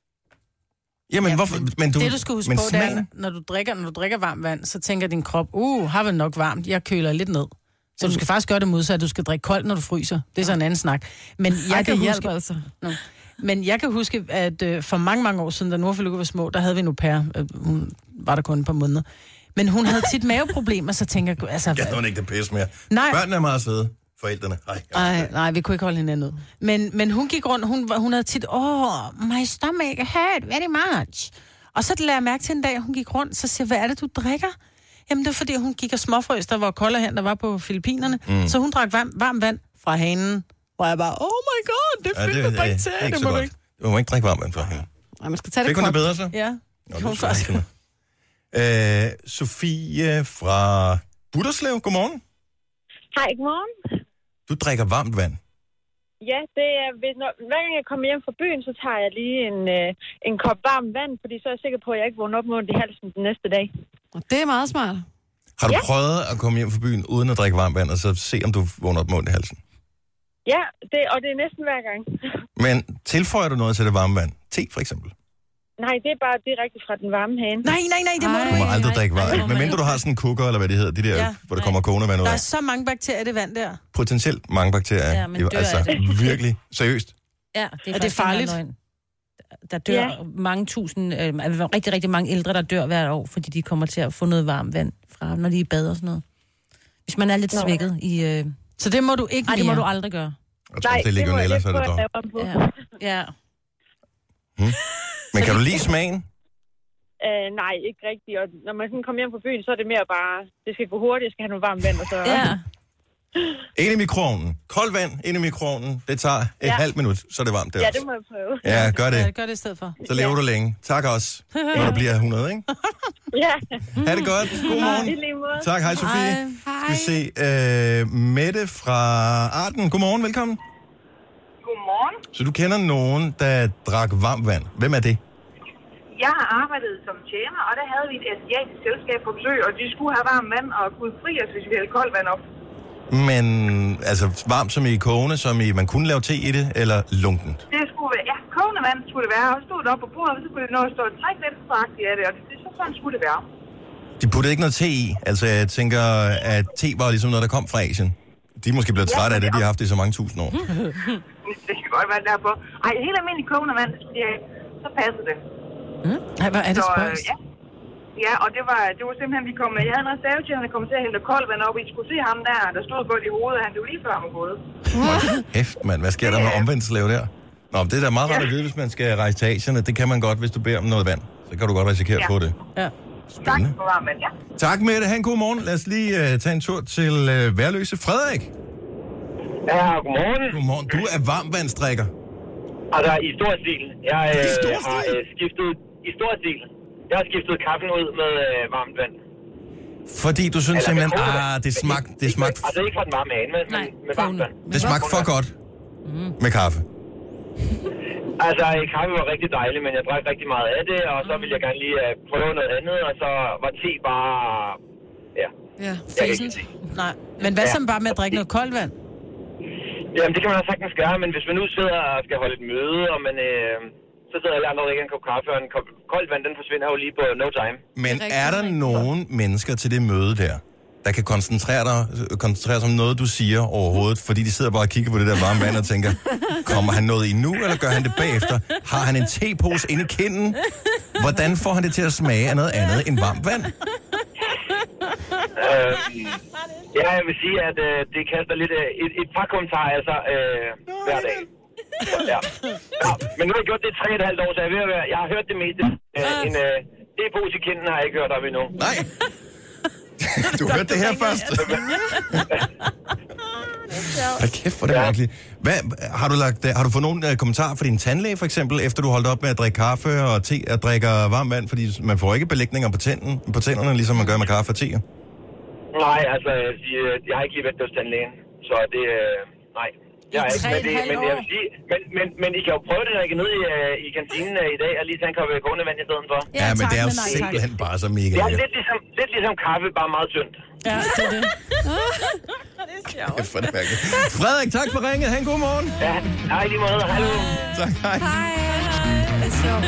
Jamen, hvorfor? Men du, Det, du skal huske men på, det er, smagen... når du, drikker, når du drikker varmt vand, så tænker din krop, uh, har vi nok varmt, jeg køler lidt ned. Så du skal faktisk gøre det modsatte. Du skal drikke koldt, når du fryser. Det er så en anden snak. Men jeg Ej, kan det huske, hjælper altså. Nå. Men jeg kan huske, at øh, for mange, mange år siden, da Nora Lukke var små, der havde vi en au pair. Øh, hun var der kun et par måneder. Men hun havde tit maveproblemer, så tænker jeg... Altså, Jeg kan ikke det pisse mere. Nej. Børnene er meget søde. Forældrene. Ej, Nej, nej, vi kunne ikke holde hinanden ud. Men, men hun gik rundt, hun, var- hun havde tit, åh, oh, my stomach hurt very much. Og så lagde jeg mærke til en dag, hun gik rundt, så siger jeg, hvad er det, du drikker? Jamen, det er fordi, hun gik og småfrøs, der var kolder hen, der var på Filippinerne. Mm. Så hun drak varm, varm vand fra hanen, hvor jeg bare, oh my god, det er fyldt med bakterier, ikke det så må du godt. ikke. Du må ikke drikke varmt vand fra hende. Ej, man skal tage det Fik hun det koldt. bedre så? Ja, Nå, det det hun skal faktisk. jeg ikke. Øh, Sofie fra Budderslev, godmorgen. Hej, godmorgen. Du drikker varmt vand? Ja, det er, hvis, når, hver gang jeg kommer hjem fra byen, så tager jeg lige en, øh, en kop varmt vand, fordi så er jeg sikker på, at jeg ikke vågner op med ondt i halsen den næste dag. Og det er meget smart. Har du ja. prøvet at komme hjem fra byen uden at drikke varmt vand, og så se, om du vågner op med ondt i halsen? Ja, det, og det er næsten hver gang. Men tilføjer du noget til det varme vand? Te for eksempel? Nej, det er bare direkte fra den varme hane. Nej, nej, nej, det må Ej. du Du må ikke. aldrig drikke varmt. Men mindre du har sådan en kukker, eller hvad det hedder, de der, Ja. hvor der kommer kogende vand ud Der af. er så mange bakterier i det vand der. Potentielt mange bakterier. Ja, men dør altså, af det. virkelig. Seriøst. Ja, det er, det farligt? løgn. Der dør Ja. mange tusind, øh, rigtig, rigtig mange ældre, der dør hvert år, fordi de kommer til at få noget varmt vand fra, når de er i bad og sådan noget. Hvis man er lidt Nå. svækket i... Øh... Så det må du ikke Nej, det må mere. du aldrig gøre. Jeg tror, det ligger ellers, så er det dog. Ja. ja. Hmm. Men kan du lide smagen? Uh, nej, ikke rigtigt. Og når man sådan kommer hjem fra byen, så er det mere bare, det skal gå hurtigt, jeg skal have noget varmt vand, og så... Ja. Ind i mikroovnen. Koldt vand ind i mikroovnen. Det tager et Ja. halvt minut, så er det varmt der Ja, også. det må jeg prøve. Ja, gør Ja, det. gør det i stedet for. Så lever du længe. Tak også, når du bliver hundrede, ikke? Ja. Ha' det godt. God morgen. I lige måde. Tak, hej Sofie. Skal vi se. Øh, Mette fra Arden. Godmorgen, velkommen. Godmorgen. Så du kender nogen, der drak varmt vand. Hvem er det? Jeg har arbejdet som tjener, og der havde vi et asiatisk selskab på besøg, og de skulle have varmt vand og kunne fri os, hvis vi havde koldt vand op. Men altså varmt som i kogende, som i man kunne lave te i det, eller lunkent? Det skulle være, ja, kogende vand skulle det være, og stod det op på bordet, og så kunne det nå at stå og trække lidt strakt af det, og det, det, så sådan skulle det være. De puttede ikke noget te i. Altså jeg tænker, at te var ligesom noget, der kom fra Asien. De er måske blevet Ja, trætte af det, det de er- har haft det i så mange tusind år. Det kan godt være derfor. Ej, helt almindelig kogende vand, ja, så passer det. Nej, hvor er det Så, øh, spøjst. ja. Ja, og det var, det var simpelthen, vi kom med. Jeg havde en reserve til, at han kom til at hælde koldt vand op. I skulle se ham der, der stod godt i hovedet. Han blev lige før med hovedet. Hæft, mand. Hvad sker der med omvendtslave der? Nå, det er da meget rart at vide, hvis man skal rejse til Asien. Det kan man godt, hvis du beder om noget vand. Så kan du godt risikere at Ja. få det. Ja. Tak for varmt vand, ja. Tak med det. Ha' en god morgen. Lad os lige uh, tage en tur til uh, Værløse. Frederik. Ja, godmorgen. Godmorgen. Du er varmvandsdrikker. Altså, i stor stil. Jeg øh, I stor har stil? øh, skiftet... I stor stil. Jeg har skiftet kaffen ud med øh, varmt vand. Fordi du synes Eller simpelthen, med kogende ah, vand. det smagte... Det smagte, Altså, ikke fra den varme hane, men Nej, men med varmt vand. det smagte for godt med kaffe. Altså, kaffe var rigtig dejligt, men jeg drak rigtig meget af det, og så ville jeg gerne lige uh, prøve noget andet, og så var te bare... Ja. Ja. Jeg kan ikke se. Nej, men hvad Ja. så bare med at drikke noget koldt vand? Jamen, det kan man da sagtens gøre, men hvis man nu sidder og skal holde et møde, og man, øh, så sidder alle andre og drikker en kop kaffe, og en kop koldt vand, den forsvinder jo lige på no time. Men er der nogen mennesker til det møde der, der kan koncentrere, dig, koncentrere sig om noget, du siger overhovedet, fordi de sidder bare og kigger på det der varme vand og tænker, kommer han noget i nu, eller gør han det bagefter? Har han en tepose inde i kinden? Hvordan får han det til at smage af noget andet end varmt vand? Øh, ja, jeg vil sige, at øh, det kaster lidt øh, et, et par kommentarer altså, øh, hver dag. Ja. Ja. Men nu har jeg gjort det i tre og et halvt år, så jeg, er ved at være, jeg har hørt det meste. Øh, en øh, tepose i kinden har jeg ikke hørt op endnu. Nej. Du hørte det her først. Hold kæft, hvor er det Ja. mærkeligt. Hvad, har, du lagt, har du fået nogle uh, kommentarer fra din tandlæge, for eksempel, efter du holdt op med at drikke kaffe og te og drikker varmt vand? Fordi man får ikke belægninger på, tænden, på tænderne, ligesom man gør med kaffe og te. Nej, altså, jeg, vil sige, øh, jeg har ikke lige været hos tandlægen, så det... Øh, nej. Jeg er ikke, men, det, men jeg vil sige, men, men, men I kan jo prøve det, når I går ned i, uh, i kantinen uh, i dag, og lige tage en kop kogende vand i stedet for. Ja, men det er jo simpelthen bare så mega Det er lækkert. lidt ligesom, lidt ligesom kaffe, bare meget tyndt. Ja, det er det. Kæft, hvor er det mærkeligt. Frederik, tak for ringet. Ha' en god morgen. Ja, hej lige måde. Hej. Tak, hej. Hej. Det er sjovt.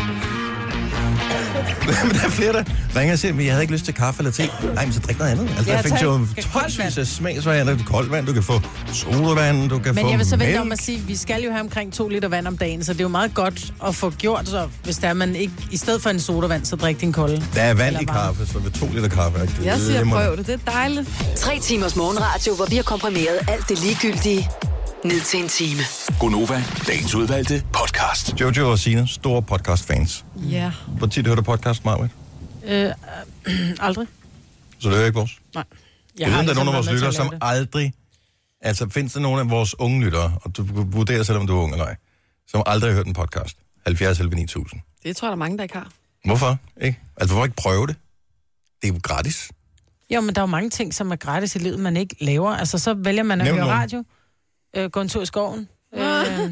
Men der er flere, der ringer og siger, men jeg havde ikke lyst til kaffe eller te. Nej, men så drik noget andet. Altså, Ja, der findes tag jo koldt tonsvis af smagsvarianter. Koldt vand, du kan få sodavand, du kan Men få jeg vil så vente mælk. om at sige, at vi skal jo have omkring to liter vand om dagen, så det er jo meget godt at få gjort, så hvis der er man ikke, i stedet for en sodavand, så drik din kolde. Der er vand Eller i varm. kaffe, så ved to liter kaffe. Er det Jeg siger glimrende. prøv det, det er dejligt. Tre timers morgenradio, hvor vi har komprimeret alt det ligegyldige ned til en time. Gonova, dagens udvalgte podcast. Jojo og Signe, store podcast-fans. Ja. Hvor tit hører du podcast, Marvitt? Øh, øh, aldrig. Så det hører ikke vores? Nej. Jeg, jeg ved, om der er ligesom nogle af vores været med til lyttere, at som lave det. aldrig... Altså, findes der nogle af vores unge lyttere, og du vurderer selv, om du er ung eller ej, som aldrig har hørt en podcast? halvfjerds elleve ni tusind. Det tror jeg, der er mange, der ikke har. Hvorfor? Ikke? Altså, hvorfor ikke prøve det? Det er jo gratis. Jo, men der er jo mange ting, som er gratis i livet, man ikke laver. Altså, så vælger man at Nævn høre nogen. radio, øh, gå en tur i skoven. Øh, øh,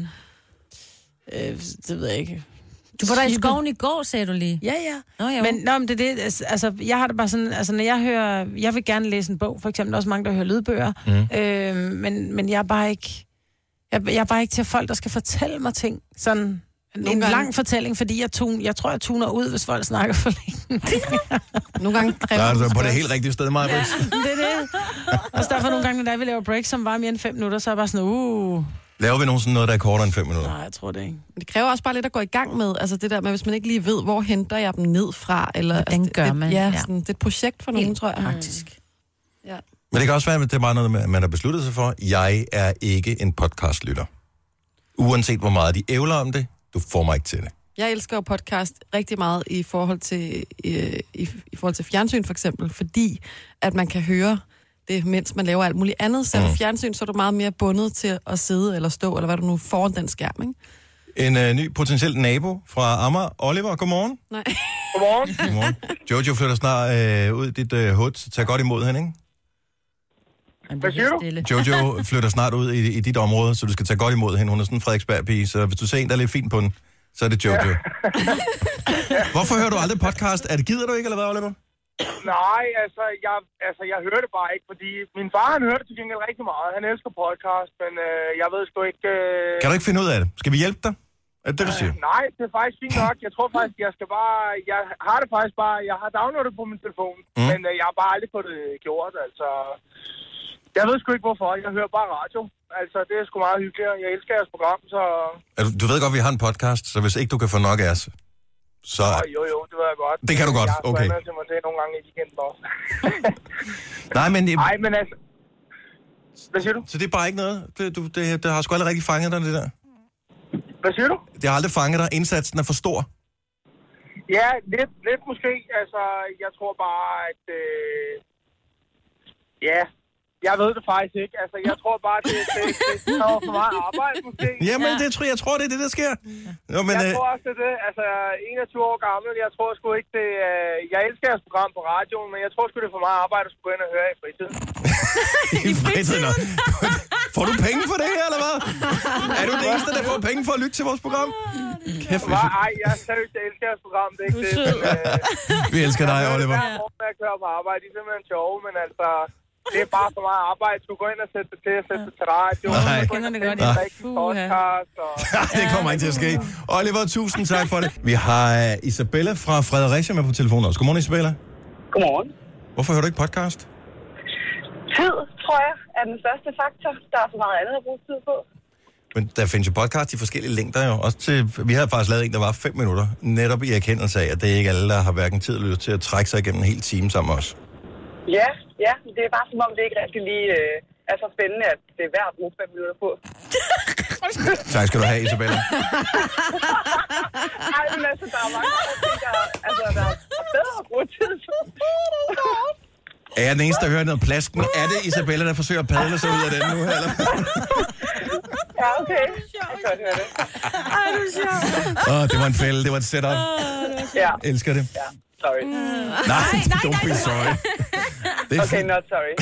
det ved jeg ikke. Du var der i skoven i går, sagde du lige. Ja, ja. Nå, jo. Men, nå, men det er det, altså, jeg har det bare sådan, altså, når jeg hører, jeg vil gerne læse en bog, for eksempel, der er også mange, der hører lydbøger, mm. øh, men, men jeg er bare ikke, jeg, jeg er bare ikke til folk, der skal fortælle mig ting, sådan en Nogle gange- lang fortælling, fordi jeg, tun, jeg tror, jeg tuner ud, hvis folk snakker for længe. Nogle gange Der er du på det helt rigtige sted, Maja. Ja, det er det. Og så derfor nogle gange, når vi laver break, som var mere end fem minutter, så er jeg bare sådan, uh... Laver vi nogensinde noget, der er kortere end fem minutter? Nej, jeg tror det ikke. Men det kræver også bare lidt at gå i gang med, altså det der med, hvis man ikke lige ved, hvor henter jeg dem ned fra, eller... Hvordan altså, gør det, man? Ja, Ja. sådan, det er et projekt for nogen, tror jeg. Praktisk. Ja. Men det kan også være, at det er bare noget, man har besluttet sig for. Jeg er ikke en podcastlytter. Uanset hvor meget de ævler om det, du får mig ikke til det. Jeg elsker jo podcast rigtig meget i forhold til, i, i, i forhold til fjernsyn for eksempel, fordi at man kan høre det, mens man laver alt muligt andet. Så mm. fjernsyn, så er du meget mere bundet til at sidde eller stå, eller hvad du nu, foran den skærm, ikke? En øh, ny potentiel nabo fra Amager. Oliver, godmorgen. Nej. Godmorgen. Godmorgen. Jojo flytter snart øh, ud i dit øh, hud, så tag godt imod hende, ikke? Hvad siger du? Jojo flytter snart ud i, i dit område, så du skal tage godt imod hende. Hun er sådan en Frederiksberg-pige, så hvis du ser en, der er lidt fint på den, så er det Jojo. Ja. Hvorfor hører du aldrig podcast? Er det gider du ikke, eller hvad, Oliver? Nej, altså jeg, altså, jeg hører det bare ikke, fordi min far, han hører det til gengæld rigtig meget. Han elsker podcast, men øh, jeg ved sgu ikke... Øh... Kan du ikke finde ud af det? Skal vi hjælpe dig? Er det det, du siger? Øh, nej, det er faktisk fint nok. Jeg tror faktisk, jeg skal bare... Jeg har det faktisk bare... Jeg har downloadet på min telefon, mm. men øh, jeg har bare aldrig fået det gjort, altså... Jeg ved sgu ikke, hvorfor. Jeg hører bare radio. Altså, det er sgu meget hyggeligt, og jeg elsker jeres program, så... Altså, du ved godt, vi har en podcast, så hvis ikke du kan få nok af os, så... Oh, jo, jo, det ved jeg godt. Det kan du godt, jeg okay. Jeg har til mig til nogle gange i weekenden også. Nej, men... Nej, men altså... Hvad siger du? Så det er bare ikke noget? Det, du, det, det har sgu aldrig rigtig fanget dig, det der? Hvad siger du? Det har aldrig fanget dig. Indsatsen er for stor. Ja, lidt, lidt måske. Altså, jeg tror bare, at... Øh... Ja... Jeg ved det faktisk ikke. Altså, jeg tror bare, det, det, det, det er for meget arbejde, måske. Jamen, det tror jeg, jeg tror, det er det, der sker. Jo, men, jeg øh... tror også, det er det. Altså, enogtyve år gammel. Jeg tror sgu ikke, det øh... Jeg elsker jeres program på radioen, men jeg tror sgu, det er for meget arbejde at skulle gå ind og høre i fritiden. I fritiden? Får du penge for det her, eller hvad? Er du det eneste, der får penge for at lytte til vores program? Kæft, Hva? Ej, jeg er seriøst, jeg elsker jeres program. Det er ikke det. Men, øh... Vi elsker dig, Oliver. Jeg er med at køre på arbejde. De er simpelthen sjove, men altså... Det er bare for meget arbejde. Du går ind og sætter det til at sætte det til radio. Nej. Du kender det godt. Det er rigtig podcast. Og... Det kommer ikke til at ske. Oliver, tusind tak for det. Vi har Isabella fra Fredericia med på telefonen også. Godmorgen, Isabella. Godmorgen. Hvorfor hører du ikke podcast? Tid, tror jeg, er den største faktor. Der er så meget andet at bruge tid på. Men der findes jo podcast i forskellige længder jo. Også til, vi har faktisk lavet en, der var fem minutter. Netop i erkendelse af, at det er ikke alle, der har hverken tid eller lyst til at trække sig igennem en hel time sammen med os. Ja, ja. Det er bare som om, det ikke rigtig lige øh, er så spændende, at det er værd at bruge fem minutter på. Tak skal du have, Isabella. Ej, men altså, der er mange ting, der, altså, der er bedre at bruge tid på. Er jeg den eneste, der hører noget plasken? Er det Isabella, der forsøger at padle sig ud af den nu, eller? Ja, okay. Jeg kan godt høre det. Ej, du er sjov. Åh, det var en fælde, det var et setup. Ja. Elsker det. Ja, sorry. Nej, don't be sorry. Det er okay, not sorry.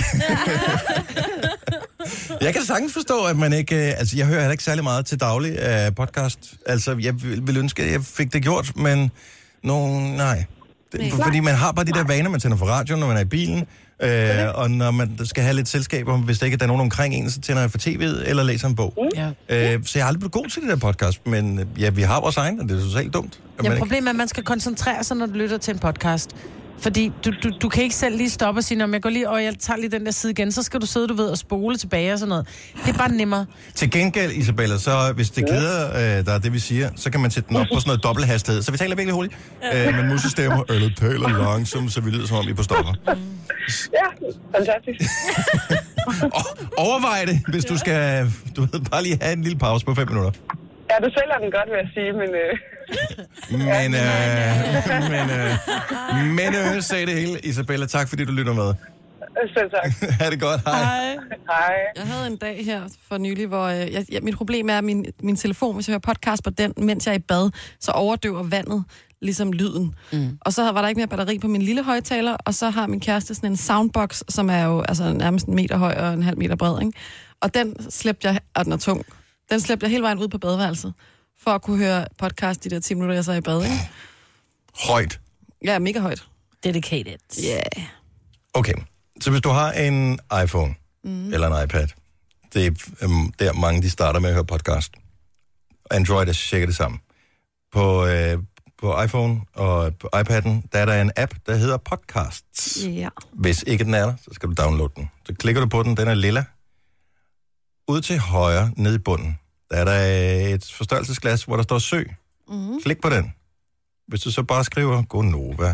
Jeg kan sagtens forstå, at man ikke... Altså, jeg hører heller ikke særlig meget til daglig af podcast. Altså, jeg vil, vil ønske, at jeg fik det gjort, men... No, nej. Det, fordi man har bare de der vaner, man tænder for radioen, når man er i bilen. Øh, og når man skal have lidt selskab, om hvis der ikke er nogen omkring en, så tænder jeg for tv'et eller læser en bog. Ja. Øh, så jeg har aldrig blevet god til det der podcast, men ja, vi har vores egen, og det er totalt dumt. Ja, problemet er, at man skal koncentrere sig, når du lytter til en podcast. Fordi du, du, du kan ikke selv lige stoppe og sige, om jeg går lige, og jeg tager lige den der side igen, så skal du sidde, du ved, og spole tilbage og sådan noget. Det er bare nemmere. Til gengæld, Isabella, så hvis det keder øh, der er det, vi siger, så kan man sætte den op på sådan noget dobbelthastighed. Så vi taler virkelig hurtigt. Øh, men musestemmer, eller taler langsomt, så vi lyder, som om vi er på stopper. Ja, fantastisk. Overvej det, hvis du skal, du ved, bare lige have en lille pause på fem minutter. Ja, du sælger den godt, vil jeg sige, men... Øh... Men, øh, men, øh, men, øh, sagde det hele. Isabella, tak fordi du lytter med. Selv tak. Ha' det godt. Hej. Hej. Hej. Jeg havde en dag her for nylig, hvor øh, jeg, jeg, mit problem er, at min, min telefon, hvis jeg hører podcast på den, mens jeg er i bad, så overdøver vandet ligesom lyden. Mm. Og så var der ikke mere batteri på min lille højtaler, og så har min kæreste sådan en soundbox, som er jo altså, nærmest en meter høj og en halv meter bred, ikke? Og den slæbte jeg, og den er tung, den slæbte jeg hele vejen ud på badeværelset, for at kunne høre podcast de der ti minutter, jeg så er i bad, ikke? Højt. Ja, mega højt. Dedicated. Yeah. Okay, så hvis du har en iPhone mm. eller en iPad, det er øhm, der mange, de starter med at høre podcast. Android er cirka det samme. På, øh, på iPhone og på iPad'en, der er der en app, der hedder Podcasts. Ja. Hvis ikke den er der, så skal du downloade den. Så klikker du på den, den er lilla. Ud til højre, nede i bunden, der er der et forstørrelsesglas, hvor der står søg. Mm. Klik på den. Hvis du så bare skriver Gonova.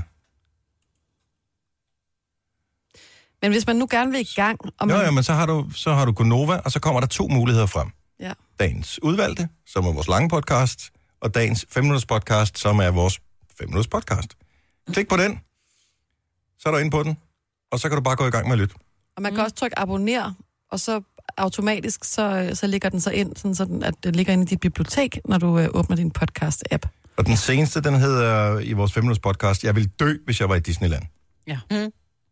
Men hvis man nu gerne vil i gang... Og man... Jo, ja, men så har du, så har du Gonova, og så kommer der to muligheder frem. Ja. Dagens udvalgte, som er vores lange podcast, og dagens fem minutters podcast, som er vores fem minutters podcast. Klik på den, så er du inde på den, og så kan du bare gå i gang med at lytte. Og man kan også trykke abonner, og så automatisk, så, så ligger den så ind, sådan, sådan at det ligger inde i dit bibliotek, når du øh, åbner din podcast-app. Og den seneste, den hedder i vores fem minutters podcast, Jeg vil dø, hvis jeg var i Disneyland. Ja. Mm.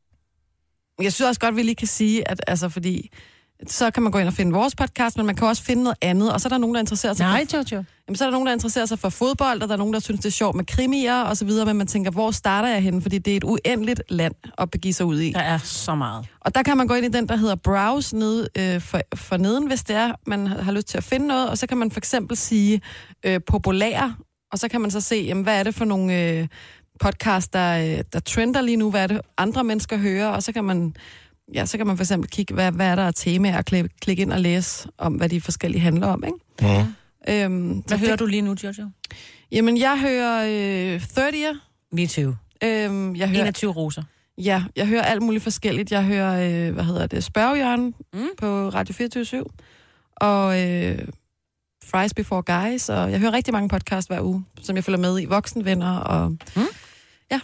Jeg synes også godt, vi lige kan sige, at altså, fordi så kan man gå ind og finde vores podcast, men man kan også finde noget andet, og så er der nogen, der interesserer sig Nej, for... Jojo. Jamen, så er der nogen, der interesserer sig for fodbold, og der er nogen, der synes, det er sjovt med krimier og så videre, men man tænker, hvor starter jeg henne? Fordi det er et uendeligt land at begive sig ud i. Der er så meget. Og der kan man gå ind i den, der hedder Browse nede øh, for, for neden, hvis det er, man har lyst til at finde noget, og så kan man for eksempel sige øh, populær, og så kan man så se, jamen, hvad er det for nogle øh, podcasts, der, øh, der trender lige nu, hvad er det andre mennesker hører, og så kan man... Ja, så kan man for eksempel kigge, hvad, hvad er der af temaer, og klikke, klikke ind og læse om, hvad de forskellige handler om, ikke? Mm. Øhm, hvad hører det, du lige nu, Jojo? Jamen, jeg hører øh, tredier. Me too. Øhm, jeg hører, enogtyve roser. Ja, jeg hører alt muligt forskelligt. Jeg hører, øh, hvad hedder det, Spørgehjørnen mm. på Radio fireogtyve syv, og øh, Fries Before Guys, og jeg hører rigtig mange podcasts hver uge, som jeg følger med i. Voksenvenner, og mm. ja.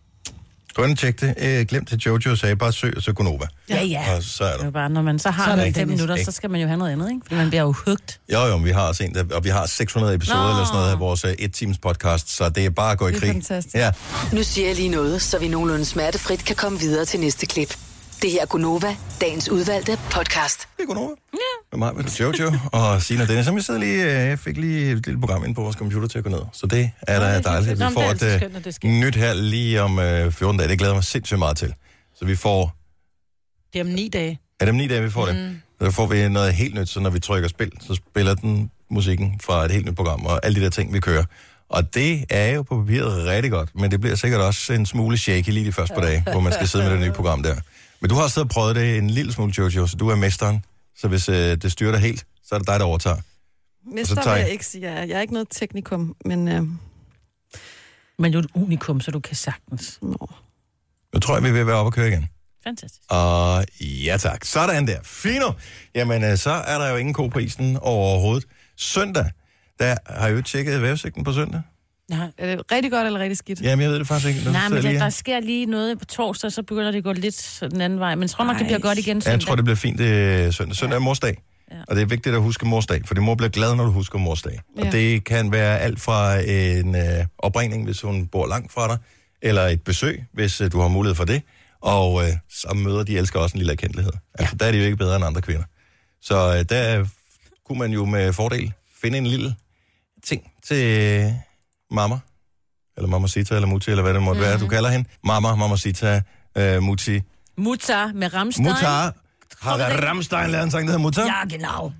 Gå ind og tjek det. Øh, glem til Jojo sagde bare søg, og så Gonova. Ja, ja. Og så er det er bare, når man så har så det i fem minutter, så skal man jo have noget andet, ikke? Fordi man bliver jo hugt. Jo, jo, vi har også en, der, og vi har seks hundrede episoder Nå. eller sådan noget af vores uh, et-times podcast, så det er bare at gå i Det er krig. fantastisk. Ja. Nu siger jeg lige noget, så vi nogenlunde smertefrit kan komme videre til næste klip. Det her er Gonova, dagens udvalgte podcast. Det er Gonova. Ja. Med mig, med Jojo og Signe og Dennis, som jeg sidder lige, jeg fik lige et lille program ind på vores computer til at gå ned. Så det er da dejligt. Vi får et uh, nyt her lige om uh, fjorten dage. Det glæder mig sindssygt meget til. Så vi får... Det er om ni dage. Er det om ni dage, vi får Mm. det? Så får vi noget helt nyt, så når vi trykker spil, så spiller den musikken fra et helt nyt program, og alle de der ting, vi kører. Og det er jo på papiret rigtig godt, men det bliver sikkert også en smule shaky lige de første par dage, hvor man skal sidde med det nye program der. Men du har stadig prøvet det en lille smule, Jojo, så du er mesteren. Så hvis øh, det styrer dig helt, så er det dig, der overtager. Mester vil jeg ikke sige. Jeg er ikke noget teknikum, men... Øh... Men du er et unikum, så du kan sagtens. Nå. Nu tror jeg, vi er ved at være oppe og køre igen. Fantastisk. Og ja tak. Sådan der. Fino. Jamen, øh, så er der jo ingen ko på isen overhovedet. Søndag, der har jeg jo tjekket vejrudsigten på søndag. Nej. Er det rigtig godt eller rigtig skidt? Jamen, jeg ved det faktisk ikke. Nej, men der, der sker lige noget på torsdag, så begynder det at gå lidt den anden vej. Men jeg tror nok, det bliver godt igen søndag. Jeg tror, det bliver fint det søndag. Søndag er morsdag. Ja. Og det er vigtigt at huske morsdag, for din mor bliver glad, når du husker morsdag. Ja. Og det kan være alt fra en øh, opringning, hvis hun bor langt fra dig, eller et besøg, hvis øh, du har mulighed for det. Og øh, så møder de elsker også en lille erkendelighed. Altså, der er de jo ikke bedre end andre kvinder. Så øh, der kunne man jo med fordel finde en lille ting til øh, mamma, eller mamacita, eller mutti, eller hvad det måtte mm-hmm. være, du kalder hende. Mamma, mamacita, øh, mutti. Mutter med Rammstein. Mutter. Har Rammstein lavet en sang, der hedder Mutter? Ja, genau.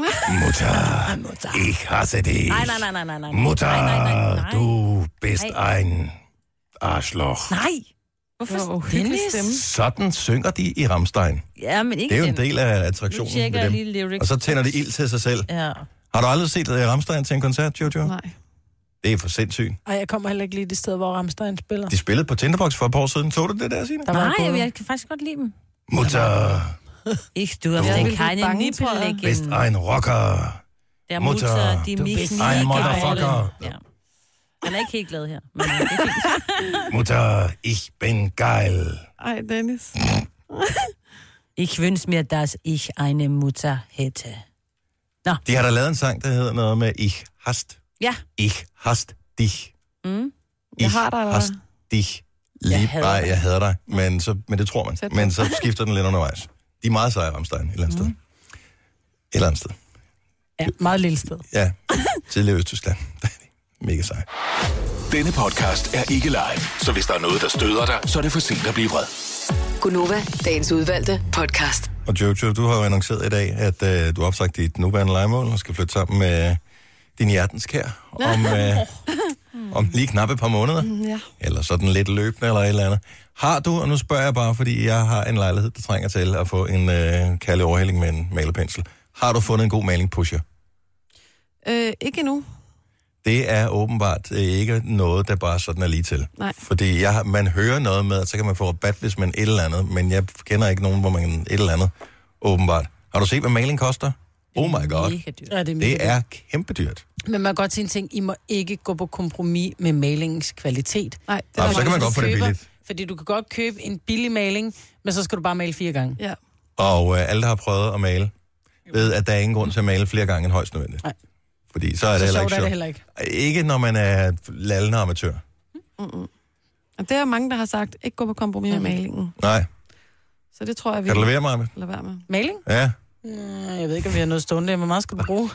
Mutter, Mutter. Ich hasse dich. Nej, nej, nej, nej, nej. Mutter, nej, nej, nej, nej. du bist nej. ein Arschloch. Nej. Hvorfor? Oh, Dennis? Sådan synger de i Rammstein. Ja, men ikke det er jo den. en del af attraktionen Nu tjekker med jeg dem. lige lyrics. Og så tænder de ild til sig selv. Ja. Har du aldrig set uh, Rammstein til en koncert, Jojo? Nej. Det er for sindssygt. Ej, jeg kommer heller ikke lige det sted, hvor Rammstein spiller. De spillede på Tinderbox for et par år siden. Så du det der, Signe? Nej, jeg, jeg kan faktisk godt lide dem. Mutter, Ich durfte keine Nippel bist ein Rocker. Der Mutter, Mutter, die du mich bist nie ein geil. Motherfucker. Ja. Han er ikke helt glad her. Men det er fint. Mutter, ich bin geil. Ej, Dennis. Ich wünsche mir, dass ich eine Mutter hätte. Nå. De har da lavet en sang, der hedder noget med Ich hast. Ja. Ich hast dich. Mm. Jeg har dig, Ich hast dich. Lige, Jeg hader nej, dig. jeg hader dig, men, så, men det tror man. Sæt på. Men så skifter den lidt undervejs. De er meget seje, Rammstein, et eller andet Mm. sted. Et eller andet sted. Ja, meget lille sted. Ja, tidligere Østtyskland. Mega sej. Denne podcast er ikke live, så hvis der er noget, der støder dig, så er det for sent at blive vred. Gunova, dagens udvalgte podcast. Og Jojo, du har jo annonceret i dag, at øh, du har opsagt dit nuværende lejemål og skal flytte sammen med din hjertenskær om, øh, om lige knap et par måneder. Ja. Eller sådan lidt løbende eller et eller andet. Har du, og nu spørger jeg bare, fordi jeg har en lejlighed, der trænger til at få en øh, kærlig overhælling med en malerpensel. Har du fundet en god malingpusher? Øh, ikke endnu. Det er åbenbart øh, ikke noget, der bare sådan er lige til. Nej. Fordi jeg, har- man hører noget med, at så kan man få rabat, hvis man et eller andet, men jeg kender ikke nogen, hvor man et eller andet, åbenbart. Har du set, hvad maling koster? Oh my god. Ja, det er, Det er kæmpe dyrt. Men man kan godt sige en ting, I må ikke gå på kompromis med malingens kvalitet. Nej, Nå, så kan man godt få det billigt. Fordi du kan godt købe en billig maling, men så skal du bare male fire gange. Ja. Og øh, alle, der har prøvet at male, ved, at der er ingen grund til at male flere gange end højst nødvendigt. Nej. Fordi så er det Så heller sjovt ikke er det sjovt. heller ikke. Ikke når man er lallende amatør. Mm-mm. Og det er mange, der har sagt, ikke gå på kompromis med malingen. Nej. Så det tror jeg, vi Kan du lade være, Maja? lade være med. Maling? Ja. Mm, jeg ved ikke, om vi har noget stående. Hvor meget skal du bruge?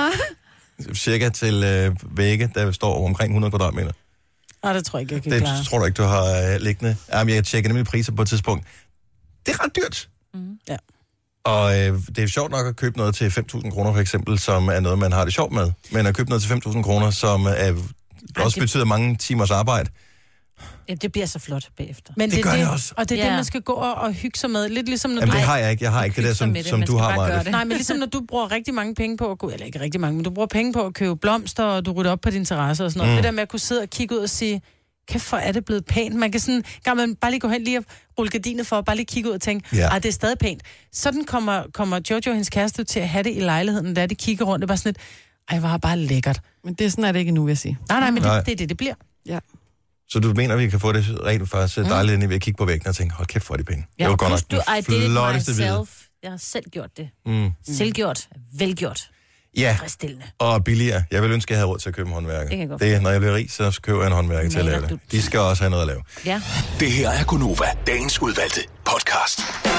Cirka til øh, vægge, der står omkring hundrede kvadratmeter. Nej, det tror jeg ikke, jeg kan Det klare. tror du ikke, du har øh, liggende. Jamen, jeg tjekker nemlig priser på et tidspunkt. Det er ret dyrt. Mm. Ja. Og øh, det er sjovt nok at købe noget til fem tusind kroner, for eksempel, som er noget, man har det sjovt med. Men at købe noget til fem tusind kroner, som er, også det- betyder mange timers arbejde. Ja, det bliver så flot bagefter. Men Det det, gør det, det også. Og det er Ja. det, man skal gå og, og hygge sig med. Lidt ligesom når Jamen, du... det har jeg ikke. Jeg har ikke det der, hygge sig som, med det, som man du skal har, bare Maja. gøre det. Nej, men ligesom når du bruger rigtig mange penge på at gå... Eller ikke rigtig mange, men du bruger penge på at købe blomster, og du rydder op på din terrasse og sådan noget. Mm. Mm. Det der med at kunne sidde og kigge ud og sige, kæft, hvor er det blevet pænt. Man kan sådan... Kan man bare lige gå hen lige og rulle gardinet for, og bare lige kigge ud og tænke, Ja. ej, det er stadig pænt. Sådan kommer, kommer Jojo og hendes kæreste til at have det i lejligheden, da de kigger rundt. Det er bare sådan lidt, ej, hvor er bare lækkert. Men det er sådan, er det ikke endnu, vil jeg sige. Nej, nej, men Nej. det, det er det, det bliver. Ja. Så du mener, vi kan få det rent faktisk dejligt, mm. ved at kigge på væggen og tænke, hold kæft, hvor er de pæne. Ja, det var og godt plus nok du, I den did it flotteste hvide. myself. Jeg har selv gjort det. Mm. Selvgjort. Velgjort. Ja, Tilfredsstillende. og billigere. Jeg vil ønske, at jeg havde råd til at købe en håndværker. Det kan jeg godt det, når jeg bliver rig, så køber jeg en håndværker til at Maler lave du. det. De skal også have noget at lave. Ja. Det her er Gunova, dagens udvalgte podcast.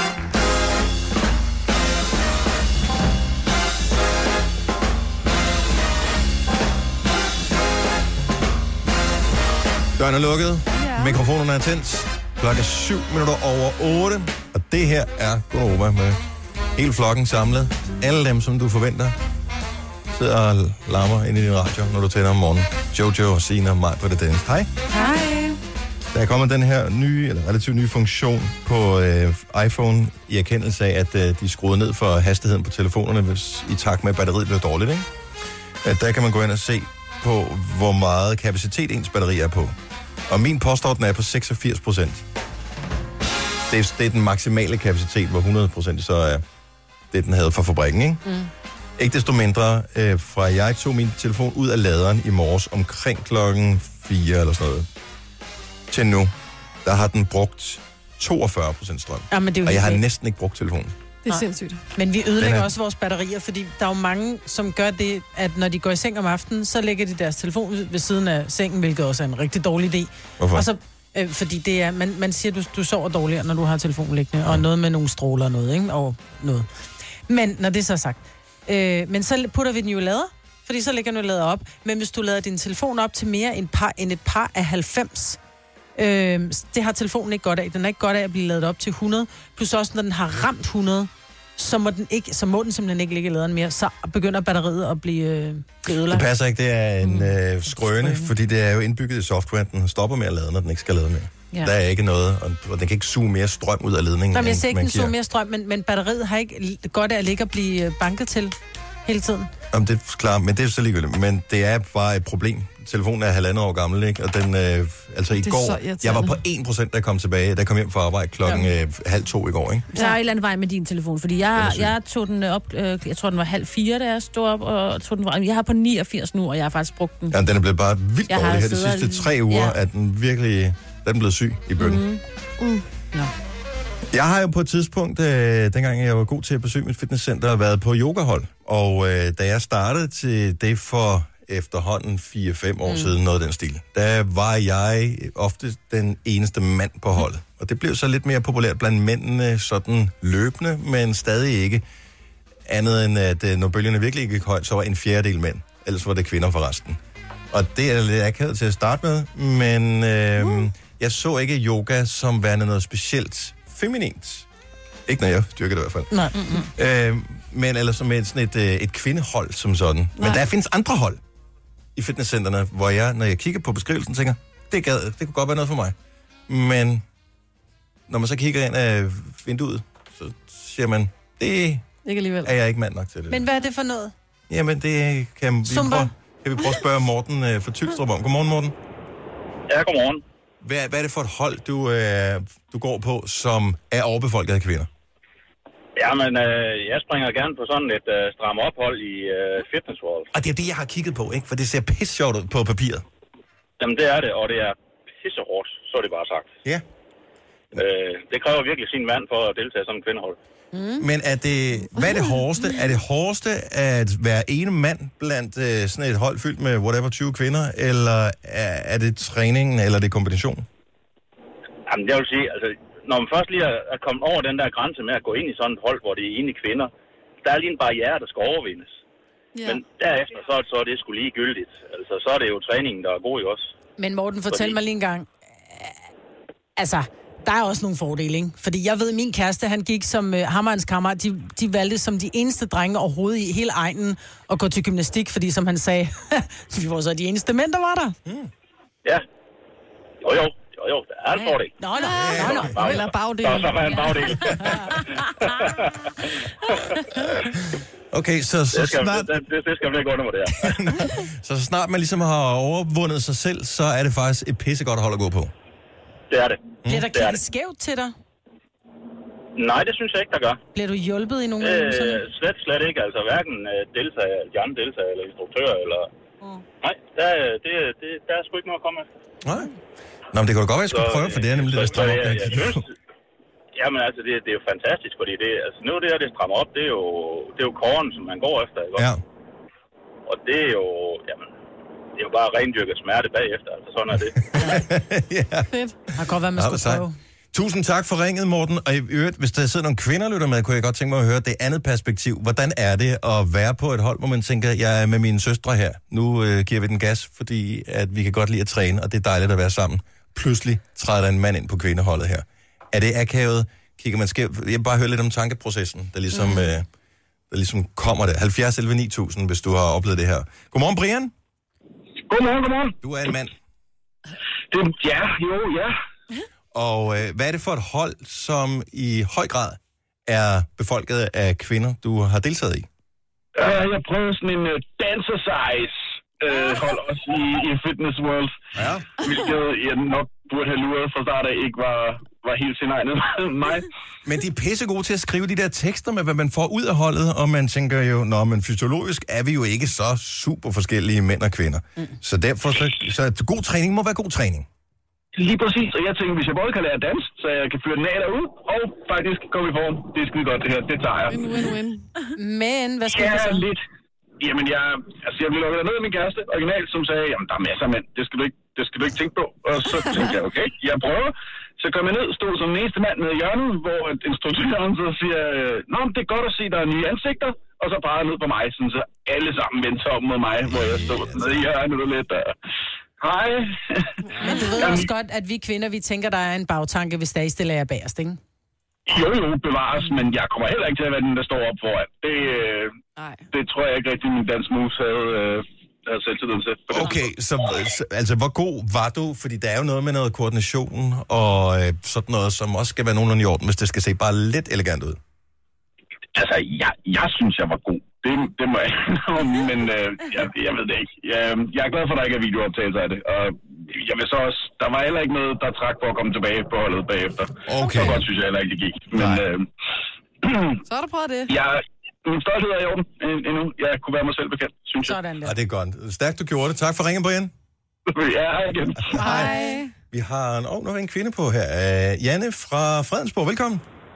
Døren er lukket. Ja. Mikrofonerne er tændt. Klokken er syv minutter over otte. Og det her er Gunova med hele flokken samlet. Alle dem, som du forventer, sidder og larmer ind i din radio, når du tænder om morgenen. Jojo, Sina og mig på det Dennis. Hej. Hej. Der er kommet den her nye, eller relativt nye funktion på øh, iPhone i erkendelse af, at øh, de skruede ned for hastigheden på telefonerne, hvis i takt med, at batteriet blev dårligt, ikke? At der kan man gå ind og se på, hvor meget kapacitet ens batteri er på. Og min påstår, den er på seksogfirs procent. Det er, det er den maksimale kapacitet, hvor hundrede procent så er det, den havde fra fabrikken, ikke? Mm. Ikke desto mindre, øh, fra jeg tog min telefon ud af laderen i morges omkring klokken fire eller sådan noget, til nu, der har den brugt toogfyrre procent strøm. Ja, men det er jo Og jeg har helt næsten ikke brugt telefonen. Det er Nej. sindssygt. Men vi ødelægger Den er- også vores batterier, fordi der er jo mange, som gør det, at når de går i seng om aftenen, så lægger de deres telefon ved ved siden af sengen, hvilket også er en rigtig dårlig idé. Hvorfor? Og så, øh, fordi det er, man, man siger, at du, du sover dårligere, når du har telefonen liggende, og noget med nogle stråler og noget, ikke? Og noget. Men når det er så sagt, øh, men så putter vi den jo i lader, fordi så lægger den jo lader op. Men hvis du lader din telefon op til mere end, par, end et par af halvfems, øh, det har telefonen ikke godt af. Den er ikke godt af at blive ladet op til hundrede. Plus også, når den har ramt hundrede, så må den, ikke, så må den simpelthen ikke ligge i laderen mere. Så begynder batteriet at blive, øh, blive Det ødelagt. passer ikke, det er en øh, skrøne, fordi det er jo indbygget i software, at den stopper med at lade, når den ikke skal lade mere. Ja. Der er ikke noget, og, og den kan ikke suge mere strøm ud af ledningen. Nå, men jeg end ser ikke, man den giver. suger mere strøm, men, men batteriet har ikke l- godt af at ligge og blive øh, banket til hele tiden. Jamen, det er klart, men det er så ligegyldigt. Men det er bare et problem. Telefonen er halvandet år gammel, ikke? Og den, øh, altså i Det er så går, irriterende. jeg var på en procent, der kom tilbage. Der kom hjem fra arbejde klokken øh, halv to i går, ikke? Så er jeg et eller andet vej med din telefon, fordi jeg, jeg tog den op, øh, jeg tror den var halv fire, da jeg stod op, og tog den, jeg har på niogfirs nu, og jeg har faktisk brugt den. Ja, den er blevet bare vildt Jeg har dårlig her de siddet sidste og- tre uger, ja. ja. at den virkelig, der er den blevet syg i bøtten. Mm. Mm. Nå. Jeg har jo på et tidspunkt, øh, dengang jeg var god til at besøge mit fitnesscenter, været på yogahold. Og øh, da jeg startede til det for efterhånden fire fem år mm. siden, noget af den stil, der var jeg ofte den eneste mand på holdet. Og det blev så lidt mere populært blandt mændene, sådan løbende, men stadig ikke andet end, at øh, når bølgerne virkelig gik højt, så var en fjerdedel mænd. Ellers var det kvinder for resten. Og det er lidt akavet til at starte med, men øh, uh. jeg så ikke yoga som værende noget specielt feminint. Ikke når jeg styrker det i hvert fald. Nej. Mm-hmm. Øh, men eller som et, sådan et, et kvindehold som sådan. Nej. Men der findes andre hold i fitnesscenterne, hvor jeg, når jeg kigger på beskrivelsen, tænker, det, gad, det kunne godt være noget for mig. Men når man så kigger ind af vinduet, så siger man, det ikke alligevel. Er jeg ikke mand nok til det. Men hvad er det for noget? Jamen, det kan vi, prøve, kan vi prøve at spørge Morten uh, fra Tylstrup om. Godmorgen, Morten. Ja, godmorgen. Hvad, hvad er det for et hold, du, uh, du går på, som er overbefolket af kvinder? Jamen, øh, jeg springer gerne på sådan et øh, stram ophold i øh, Fitness World. Og det er det, jeg har kigget på, ikke? For det ser pisse sjovt ud på papiret. Jamen, det er det, og det er pissehårdt, så er det bare sagt. Ja. Øh, det kræver virkelig sin mand for at deltage i sådan en kvindehold. Mm. Men er det, hvad er det hårdeste? Er det hårdeste at være ene mand blandt øh, sådan et hold fyldt med whatever tyve kvinder, eller er, er det træningen, eller er det kombinationen? Jamen, jeg vil sige, altså, når man først lige er kommet over den der grænse med at gå ind i sådan et hold, hvor det er ene kvinder, der er lige en barriere, der skal overvindes. Yeah. Men derefter, så, så er det sgu lige gyldigt. Altså, så er det jo træningen, der er god i os. Men Morten, fortæl Fordi... mig lige en gang. Altså, der er også nogle fordele, ikke? Fordi jeg ved, min kæreste, han gik som uh, hammerens kammerat, de, de valgte som de eneste drenge overhovedet i hele egnen at gå til gymnastik, fordi som han sagde, vi var så de eneste mænd, der var der. Mm. Ja. Jo, jo. Jo, jo, der er en fordel. Nå, nå, nå, nå. nå. Eller bagdel. Så, så er en bagdel. Okay, så, så det skal, snart... Det, det, det skal man ikke undervurdere. Så snart man ligesom har overvundet sig selv, så er det faktisk et pissegodt hold at gå på. Det er det. Mm. Bliver der kigget skævt til dig? Nej, det synes jeg ikke, der gør. Bliver du hjulpet i nogle øh, sådan? Slet, slet ikke. Altså, hverken deltager, de andre deltager, eller instruktører, eller... Mm. Nej, der, det, det, der er sgu ikke noget at komme efter. Nej. Nå, men det kunne da godt være, at jeg skulle så, prøve, for det er nemlig lidt stramt op. Jeg, jeg synes, jamen altså, det, det er jo fantastisk, fordi det, altså, nu det her, det strammer op, det er jo, det er jo kåren, som man går efter, ikke? Ja. Og det er jo, jamen, det er jo bare rendyrket smerte bagefter, altså sådan er det. Ja. Fedt. Det har godt været, man skulle prøve. Tusind tak for ringet, Morten. Og i øvrigt, hvis der sidder nogle kvinder, lytter med, kunne jeg godt tænke mig at høre det andet perspektiv. Hvordan er det at være på et hold, hvor man tænker, jeg er med mine søstre her. Nu øh, giver vi den gas, fordi at vi kan godt lide at træne, og det er dejligt at være sammen. Pludselig træder der en mand ind på kvindeholdet her. Er det akavet? Kigger man skævt? Jeg vil bare høre lidt om tankeprocessen, der ligesom, mm. øh, der ligesom kommer der. halvfjerds elleve ni tusind, hvis du har oplevet det her. Godmorgen, Brian. Godmorgen, godmorgen. Du er en mand. Det, ja, jo, ja. Og øh, hvad er det for et hold, som i høj grad er befolket af kvinder, du har deltaget i? Uh, jeg prøvede sådan en uh, dancersize uh, hold også i, i Fitness World. Ja. Hvilket jeg nok burde have luret fra start af ikke var, var helt sin egen mig. Men de er pisse gode til at skrive de der tekster med, hvad man får ud af holdet, og man tænker jo, nå, men fysiologisk er vi jo ikke så super forskellige mænd og kvinder. Mm. Så derfor, så, så god træning må være god træning. Lige præcis, og jeg tænker, hvis jeg både kan lære dans, så jeg kan fyre den af derud, og faktisk komme i form. Det er skide godt, det her. Det tager jeg. Win, win, win. Men, hvad skal ja, du så? lidt. Jamen, jeg, altså, jeg blev lukket ned af min kæreste, originalt, som sagde, jamen, der er masser af mænd. Det skal du ikke, det skal du ikke tænke på. Og så tænkte jeg, okay, jeg prøver. Så kom jeg ned, stod som den eneste mand nede i hjørnet, hvor instruktøren så siger, nå, det er godt at se, der er nye ansigter. Og så peger ned på mig, sådan, så alle sammen vendte om mod mig, hvor jeg stod nede i hjørnet lidt der. Hej. Men du ved også godt, at vi kvinder, vi tænker, der er en bagtanke, hvis der I stiller jer bagerst, ikke? Jo, jo, bevares, men jeg kommer heller ikke til at være den, der står op foran. Det, øh, det tror jeg ikke rigtig, min dansk mus havde, øh, havde selvtilliden til. Okay, så, så altså, hvor god var du? Fordi der er jo noget med noget koordination og øh, sådan noget, som også skal være nogenlunde i orden, hvis det skal se bare lidt elegant ud. Altså, jeg, jeg synes, jeg var god. Det, det må jeg men øh, jeg, jeg ved det ikke. Jeg, jeg er glad for, at der ikke er videooptagelser af det. Og jeg vil så også, der var heller ikke noget, der trak for at komme tilbage på holdet bagefter. Okay. Så godt synes jeg heller ikke, det gik. Men, øh, så har du prøvet det. Jeg, min stolthed er i orden endnu. Jeg kunne være mig selv bekendt, synes jeg. Sådan der. Ja, det er godt. Stærkt, du gjorde det. Tak for ringen, Brian. Ja, hej igen. Hej. Vi har en, oh, nu har vi en kvinde på her. Uh, Janne fra Fredensborg, velkommen.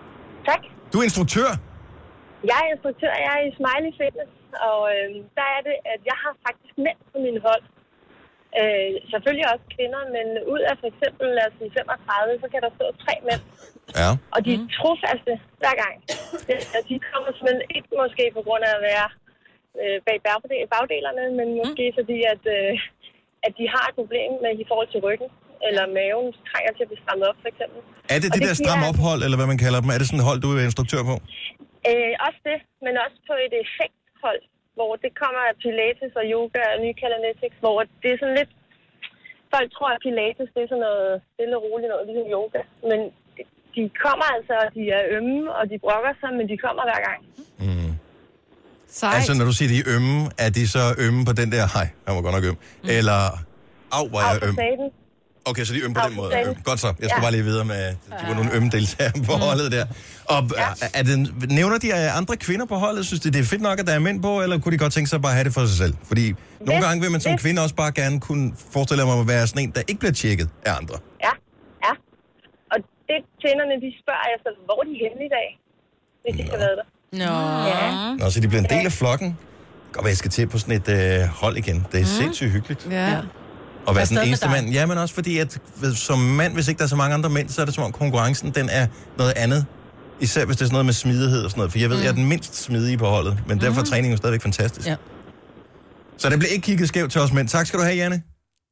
Tak. Du er instruktør? Jeg er instruktør, jeg er i Smiley Fitness, og øh, der er det, at jeg har faktisk mænd på min hold. Øh, selvfølgelig også kvinder, men ud af for eksempel, lad os sige femogtredive, så kan der stå tre mænd. Ja. Og de er trofaste hver gang. De kommer simpelthen ikke måske på grund af at være øh, bag bagdelerne, men måske mm. fordi, at, øh, at de har et problem med i forhold til ryggen, eller maven trænger til at blive strammet op, for eksempel. Er det det, det der stram ophold, eller hvad man kalder dem? Er det sådan et hold, du er instruktør på? Øh, også det, men også på et effekthold, hvor det kommer af pilates og yoga og nykalanetics, hvor det er sådan lidt... Folk tror, at pilates det er sådan noget stille og roligt noget, ligesom yoga. Men de kommer altså, og de er ømme, og de brokker sig, men de kommer hver gang. Mm. Altså, når du siger, de er ømme, er de så ømme på den der, hej, han var godt nok øm, mm. eller, au, hvor er jeg øm? Okay, så de er ømme på den måde. Øm. Godt så. Jeg skal ja. bare lige videre med, de var nogle ømme deltagere på mm. holdet der. Og ja. er det, nævner de andre kvinder på holdet? Synes de, det er fedt nok, at der er mænd på, eller kunne de godt tænke sig bare at have det for sig selv? Fordi det, nogle gange vil man som det. kvinde også bare gerne kunne forestille mig at være sådan en, der ikke bliver tjekket af andre. Ja, ja. Og det kvinderne, de spørger efter, hvor er de henne i dag, hvis de skal være der. Nå. Ja. Nå, så de bliver en del af flokken. Godt, jeg skal til på sådan et øh, hold igen. Det er mm. sindssygt hyggeligt. Ja. Og være den eneste mand. Ja, men også fordi, at som mand, hvis ikke der er så mange andre mænd, så er det som om konkurrencen, den er noget andet. Især hvis det er sådan noget med smidighed og sådan noget. For jeg ved, mm. jeg er den mindst smidige på holdet. Men mm. derfor er træningen jo stadigvæk fantastisk. Ja. Så der bliver ikke kigget skævt til os mænd. Tak skal du have, Janne.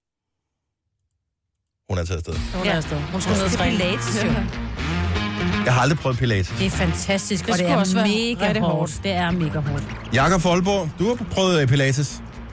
Hun er taget afsted. Hun er afsted. Hun skal ned og træne. Pilates, jo. Jeg har aldrig prøvet pilates. Det er fantastisk, og det, det er mega hårdt. hårdt. Det er mega hårdt. Jakob Folborg, du har prøvet pilates.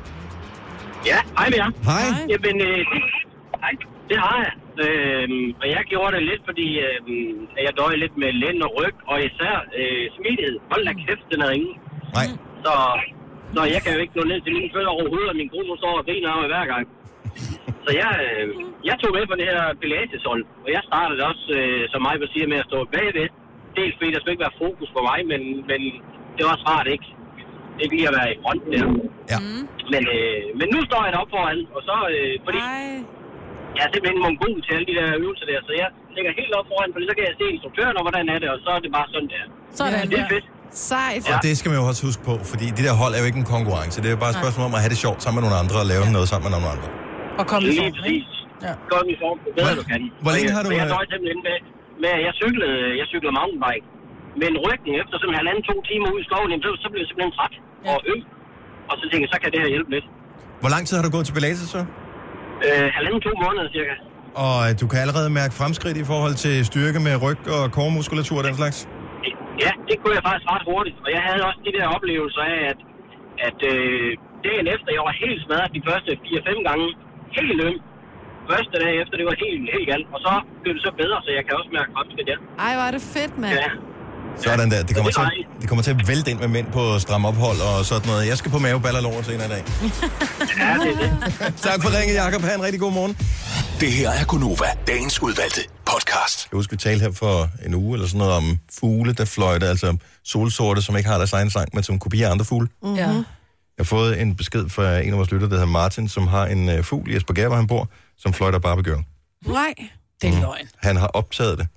Ja, hej med jer. Hej. Jamen, øh, det, hej, det har jeg. Øh, og jeg gjorde det lidt, fordi øh, jeg døjer lidt med lænd og ryg, og især øh, smidighed. Hold da kæft, den er ingen. Nej. Så, så jeg kan jo ikke gå ned til mine fødder overhovedet, og min kone står og griner af mig hver gang. Så jeg, øh, jeg tog med på det her pilateshold, og jeg startede også, øh, som mig vil sige, med at stå bagved. Dels fordi der skal ikke være fokus på mig, men, men det var også rart ikke. Ikke lige at være i front der. Ja. Men, øh, men nu står jeg deroppe foran, og så, øh, fordi Ej. jeg er simpelthen mongol til alle de der øvelser der, så jeg ligger helt op foran, fordi så kan jeg se instruktøren, og hvordan er det, og så er det bare sådan der. Sådan det er fedt. Sejt. Og det skal man jo også huske på, fordi de der hold er jo ikke en konkurrence. Det er jo bare et spørgsmål om at have det sjovt sammen med nogle andre, og lave noget sammen med nogle andre. Og komme i form. Lige præcis. Ja. Kom i form, det bedre du kan. Hvor længe har du... Jeg nøjes simpelthen med, med at jeg cyklede, jeg cyklede mountainbike. Men ryggen efter sådan halvanden to timer ude i skoven, så, så blev jeg simpelthen træt og øm. Og så tænkte jeg, så kan det her hjælpe lidt. Hvor lang tid har du gået til pilates så? Øh, halvanden to måneder cirka. Og du kan allerede mærke fremskridt i forhold til styrke med ryg og kårmuskulatur og den slags? Ja, det kunne jeg faktisk ret hurtigt. Og jeg havde også de der oplevelser af, at, at øh, dagen efter, jeg var helt smadret de første fire fem gange. Helt øm. Første dag efter, det var helt, helt galt. Og så blev det så bedre, så jeg kan også mærke fremskridt, ja. Ej, hvor er det fedt, mand. Ja. Sådan der. Det kommer, til, det kommer til at vælte ind med mænd på stram ophold og sådan noget. Jeg skal på maveballer lov senere i dag. Ja, det er det. Tak for ringen, Jakob. Ha' en rigtig god morgen. Det her er Gonova, dagens udvalgte podcast. Jeg husker, vi talte her for en uge eller sådan noget om fugle, der fløjter, altså solsorte, som ikke har deres egen sang, men som kopierer andre fugle. Mm-hmm. Ja. Jeg har fået en besked fra en af vores lytter, der hedder Martin, som har en uh, fugl i Esbjerg, hvor han bor, som fløjter Barbie-Girl. Nej, det er løgn. Han har optaget det.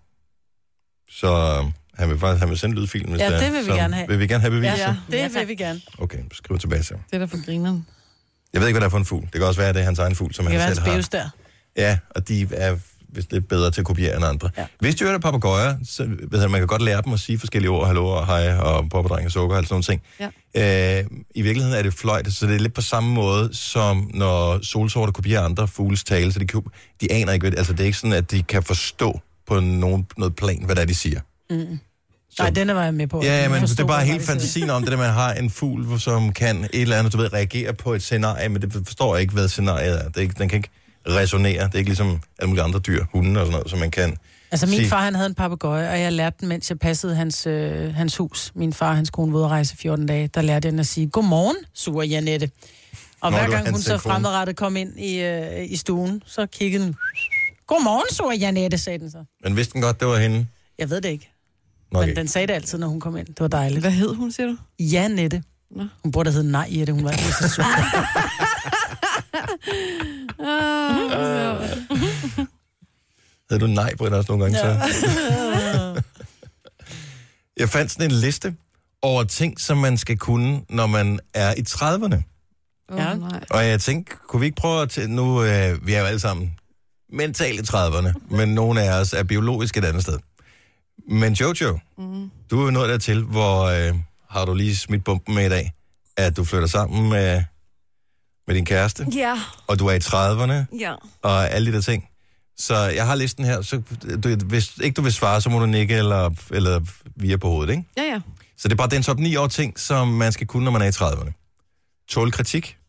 Så uh, han vil faktisk han vil sende lydfilen. Hvis ja, det vil vi så, gerne have. Vil vi gerne have beviser? Ja, det vil vi gerne. Okay, skriv tilbage til. Det er der for grineren. Jeg ved ikke, hvad det er for en fugl. Det kan også være, at det er hans egen fugl, som det han selv har. Det der. Ja, og de er vist lidt bedre til at kopiere end andre. Ja. Hvis du hører papegøjer, så ved jeg, man kan godt lære dem at sige forskellige ord, hallo og hej og poppedreng og sukker og sådan nogle ting. Ja. Øh, I virkeligheden er det fløjt, så det er lidt på samme måde, som når solsorter kopierer andre fugles tale, så de, de aner ikke, altså det er ikke sådan, at de kan forstå på nogen, noget plan, hvad det er, de siger. Mm. Så, nej, denne var jeg med på. Ja, men det er bare helt fantasien om det, at man har en fugl, som kan et eller andet, du ved, reagere på et scenarie, men det forstår ikke, hvad scenariet er. Det er ikke, den kan ikke resonere. Det er ikke ligesom alle mulige andre dyr, hunde og sådan noget, som man kan Altså min sige. far, han havde en papegøje, og jeg lærte den, mens jeg passede hans, øh, hans hus. Min far, hans kone, var ude at rejse fjorten dage. Der lærte jeg den at sige, godmorgen, sure Janette. Og Nå, hver gang hun så fremadrettet kom ind i, øh, i stuen, så kiggede den, godmorgen, sure Janette, sagde den så. Men vidste den godt, det var hende? Jeg ved det ikke. Okay. Men den sagde det altid, når hun kom ind. Det var dejligt. Hvad hed hun, siger du? Janette. Nå. Hun burde hedde nej, Jette. Hun var ikke så sur. Havde du nej, Britt, også nogle gange, så? Jeg fandt sådan en liste over ting, som man skal kunne, når man er i trediverne. Ja. Og jeg tænkte, kunne vi ikke prøve at... Til, nu, øh, vi er jo alle sammen mentalt i trediverne, men nogle af os er biologisk et andet sted. Men Jojo, mm. du er jo nået dertil, hvor øh, har du lige smidt bomben med i dag, at du flytter sammen med, med din kæreste, ja. og du er i trediverne, ja. og alle de der ting. Så jeg har listen her, så du, hvis ikke du vil svare, så må du nikke eller, eller via på hovedet, ikke? Ja, ja. Så det er bare den top ni år ting, som man skal kunne, når man er i trediverne. Tåle kritik?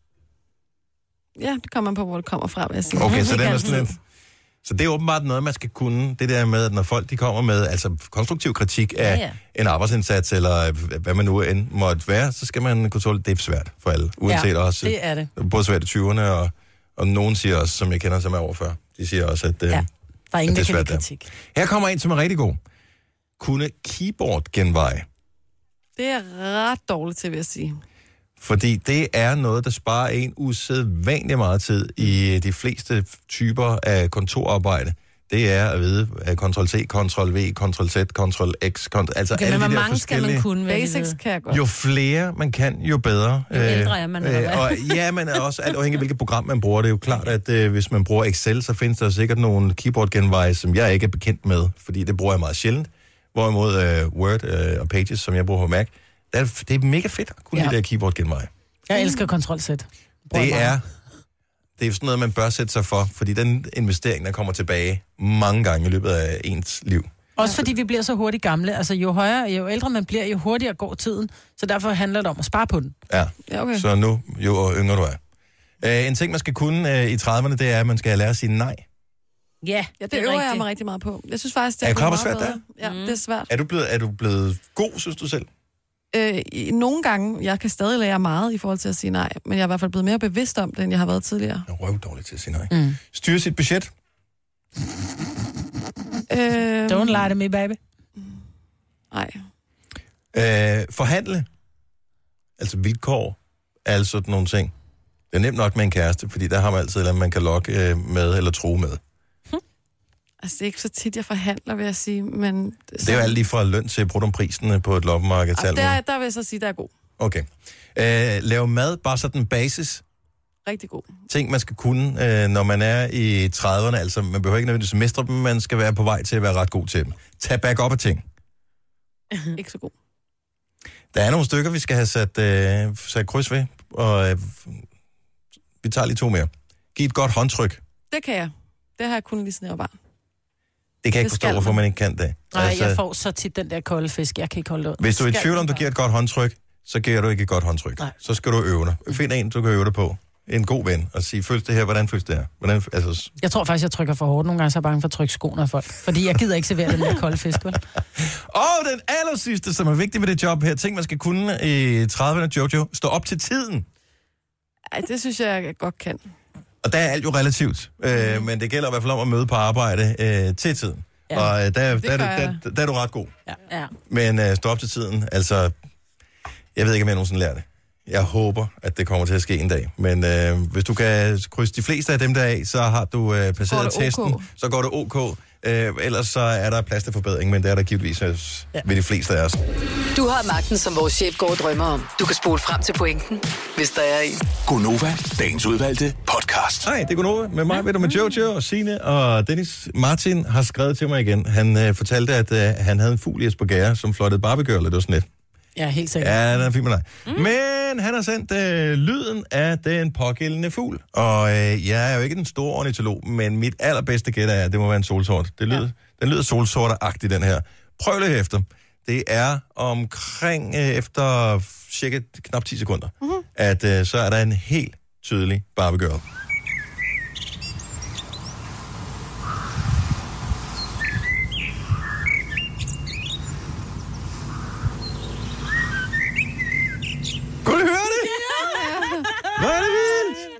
Ja, det kommer man på, hvor det kommer fra, vil jeg sige. Okay, så den er sådan lidt... Så det er åbenbart noget, man skal kunne. Det der med, at når folk de kommer med altså konstruktiv kritik af ja, ja. en arbejdsindsats, eller hvad man nu end måtte være, så skal man kunne tåle. Det er svært for alle. Uanset ja, også. det er det. Både svært i tyverne, og, og nogen siger også, som jeg kender, som er over fyrre, de siger også, at, ja, der er ingen, at det er der svært kan kritik. Der. Her kommer en, som er rigtig god. Kunne keyboard genveje. Det er ret dårligt til, vil jeg sige. Fordi det er noget, der sparer en usædvanlig meget tid i de fleste typer af kontorarbejde. Det er at vide, at Ctrl-C, Ctrl-V, Ctrl-Z, Ctrl-X, Ctrl... Altså okay, alle men de hvor der mange skal man kunne? Basics kan jeg godt. Jo flere man kan, jo bedre. Jo ældre er man, eller hvad? Og ja, men også alt afhængig af, hvilket program man bruger. Det er jo klart, at øh, hvis man bruger Excel, så findes der sikkert nogle keyboard-genveje, som jeg ikke er bekendt med, fordi det bruger jeg meget sjældent. Hvorimod øh, Word øh, og Pages, som jeg bruger på Mac, det er, det er mega fedt at kunne ja. de der keyboard-genveje. Jeg elsker Ctrl-Z. Det er, det er sådan noget, man bør sætte sig for, fordi den investering, der kommer tilbage mange gange i løbet af ens liv. Også fordi vi bliver så hurtigt gamle. Altså jo højere, jo ældre man bliver, jo hurtigere går tiden. Så derfor handler det om at spare på den. Ja, ja okay. Så nu, jo yngre du er. Uh, en ting, man skal kunne uh, i trediverne, det er, at man skal lære at sige nej. Ja, ja det, det øver rigtigt. Jeg mig rigtig meget på. Jeg synes faktisk, det er, er, er meget svært der? Ja, det er svært. Er du blevet, er du blevet god, synes du selv? Øh, nogle gange, jeg kan stadig lære meget i forhold til at sige nej, men jeg er i hvert fald blevet mere bevidst om det, end jeg har været tidligere. Jeg er røvdårlig til at sige nej. Mm. Styre sit budget? Øh, Don't lie to me, baby. Nej. Øh, forhandle? Altså vilkår? Altså sådan nogle ting. Det er nemt nok med en kæreste, fordi der har man altid, eller man kan lokke øh, med eller tro med. Altså, det er ikke så tit, jeg forhandler, vil jeg sige, men... Så... Det er jo alt lige fra løn til bruttoprisen på et loppemarked. Altså, der, der vil jeg så sige, der er god. Okay. Øh, lave mad, bare sådan en basis. Rigtig god. Ting, man skal kunne, øh, når man er i trediverne. Altså, man behøver ikke nødvendigvis mestre dem, man skal være på vej til at være ret god til dem. Tag back op af ting. Ikke så god. Der er nogle stykker, vi skal have sat, øh, sat kryds ved, og øh, vi tager lige to mere. Giv et godt håndtryk. Det kan jeg. Det har jeg kun lige sådan, jeg var barn. Det kan jeg ikke forstå, hvorfor man ikke kan det. Nej, altså, jeg får så tit den der kolde fisk. Jeg kan ikke holde det ud. Hvis du er i tvivl om, du giver et godt håndtryk, så giver du ikke et godt håndtryk. Nej. Så skal du øve dig. Find en, du kan øve dig på. En god ven. Og sige, føles det her? Hvordan føles det her? Hvordan, altså... Jeg tror faktisk, jeg trykker for hårdt. Nogle gange så er jeg bange for at trykke skoene af folk. Fordi jeg gider ikke servere den der kolde fisk, vel? Og den aller sidste, som er vigtig ved det job her. Ting, man skal kunne i trediverne, Jojo. Stå op til tiden. Ej, det synes jeg, jeg godt kan. Og der er alt jo relativt. Mm. Øh, men det gælder i hvert fald om at møde på arbejde øh, til tiden. Ja, og øh, der, der, der, der, der, der er du ret god. Ja. Ja. Men øh, stå op til tiden, altså... Jeg ved ikke, om jeg nogensinde lærer det. Jeg håber, at det kommer til at ske en dag. Men øh, hvis du kan krydse de fleste af dem der af, så har du øh, passeret testen. OK. Så går det ok. Øh, ellers så er der plads til forbedring, men det er der givetvis ja. ved de fleste af os. Du har magten, som vores chef går og drømmer om. Du kan spole frem til pointen, hvis der er en. Gonova, dagens udvalgte podcast. Hej, det er Gonova med mig, ved du, med Jojo og Signe og Dennis. Martin har skrevet til mig igen. Han øh, fortalte, at øh, han havde en fugl i Esbjerg, som flottede Barbie-girl, det var sådan lidt. Ja, helt sikkert. Ja, den er fint med dig. Mm. Men han har sendt øh, lyden af den pågældende fugl. Og øh, jeg er jo ikke den store ornitolog, men mit allerbedste gæt er, at det må være en solsort. Det lyder, ja. Den lyder solsorter-agtig, den her. Prøv lige efter. Det er omkring øh, efter cirka knap ti sekunder, mm-hmm. at øh, så er der en helt tydelig Barbie-girl. Kunne du høre det? Ja. Hvor er det vildt?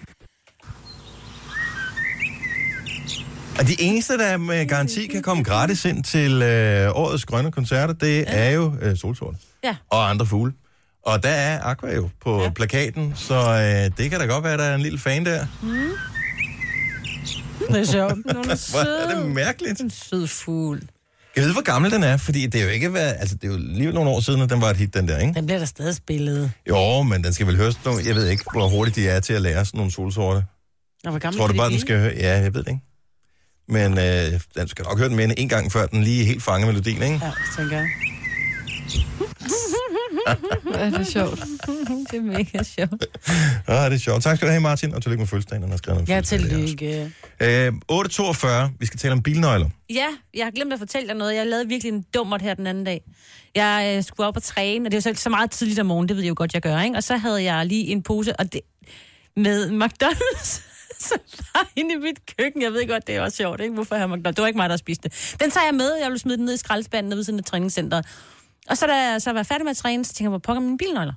Og de eneste, der med garanti kan komme gratis ind til øh, årets grønne koncerter, det ja. er jo øh, solsorte. Ja. Og andre fugle. Og der er Aqua jo på ja. plakaten, så øh, det kan da godt være, at der er en lille fan der. Mm. Det er sjovt. Hvor er det mærkeligt. En sød fugl. Jeg ved, hvor gammel den er, fordi det er jo ikke været, altså det er jo lige nogle år siden, at den var et hit, den der, ikke? Den bliver der stadig spillet. Jo, men den skal vel høres, jeg ved ikke, hvor hurtigt de er til at lære sådan nogle solsorte. Og hvor gammel Tror du kan bare, de den skal høre? Ja, jeg ved det ikke. Men øh, den skal nok høre den med en gang, før den lige helt fanger melodien, ikke? Ja, tænker jeg. Ja, det er sjovt. Det er mega sjovt. Ja, det er sjovt. Tak skal du have, Martin, og tillykke med fødselsdagen, han har skrevet om Ja, fødselsdagen. tillykke. Øh, otte toogfyrre, vi skal tale om bilnøgler. Ja, jeg har glemt at fortælle dig noget. Jeg lavede virkelig en dummert her den anden dag. Jeg øh, skulle op og træne, og det var så, så meget tidligt om morgenen, det ved jeg jo godt, jeg gør, ikke? Og så havde jeg lige en pose og det, med McDonald's. Så var inde i mit køkken. Jeg ved godt, det er også sjovt, ikke? Hvorfor har McDonald's? Det var ikke mig, der spiste det. Den tager jeg med. Jeg ville smide den ned i skraldespanden nede ved sådan et træningscenter. Og så da jeg så var færdig med at træne, så tænker jeg, hvor pokker mine bilnøgler?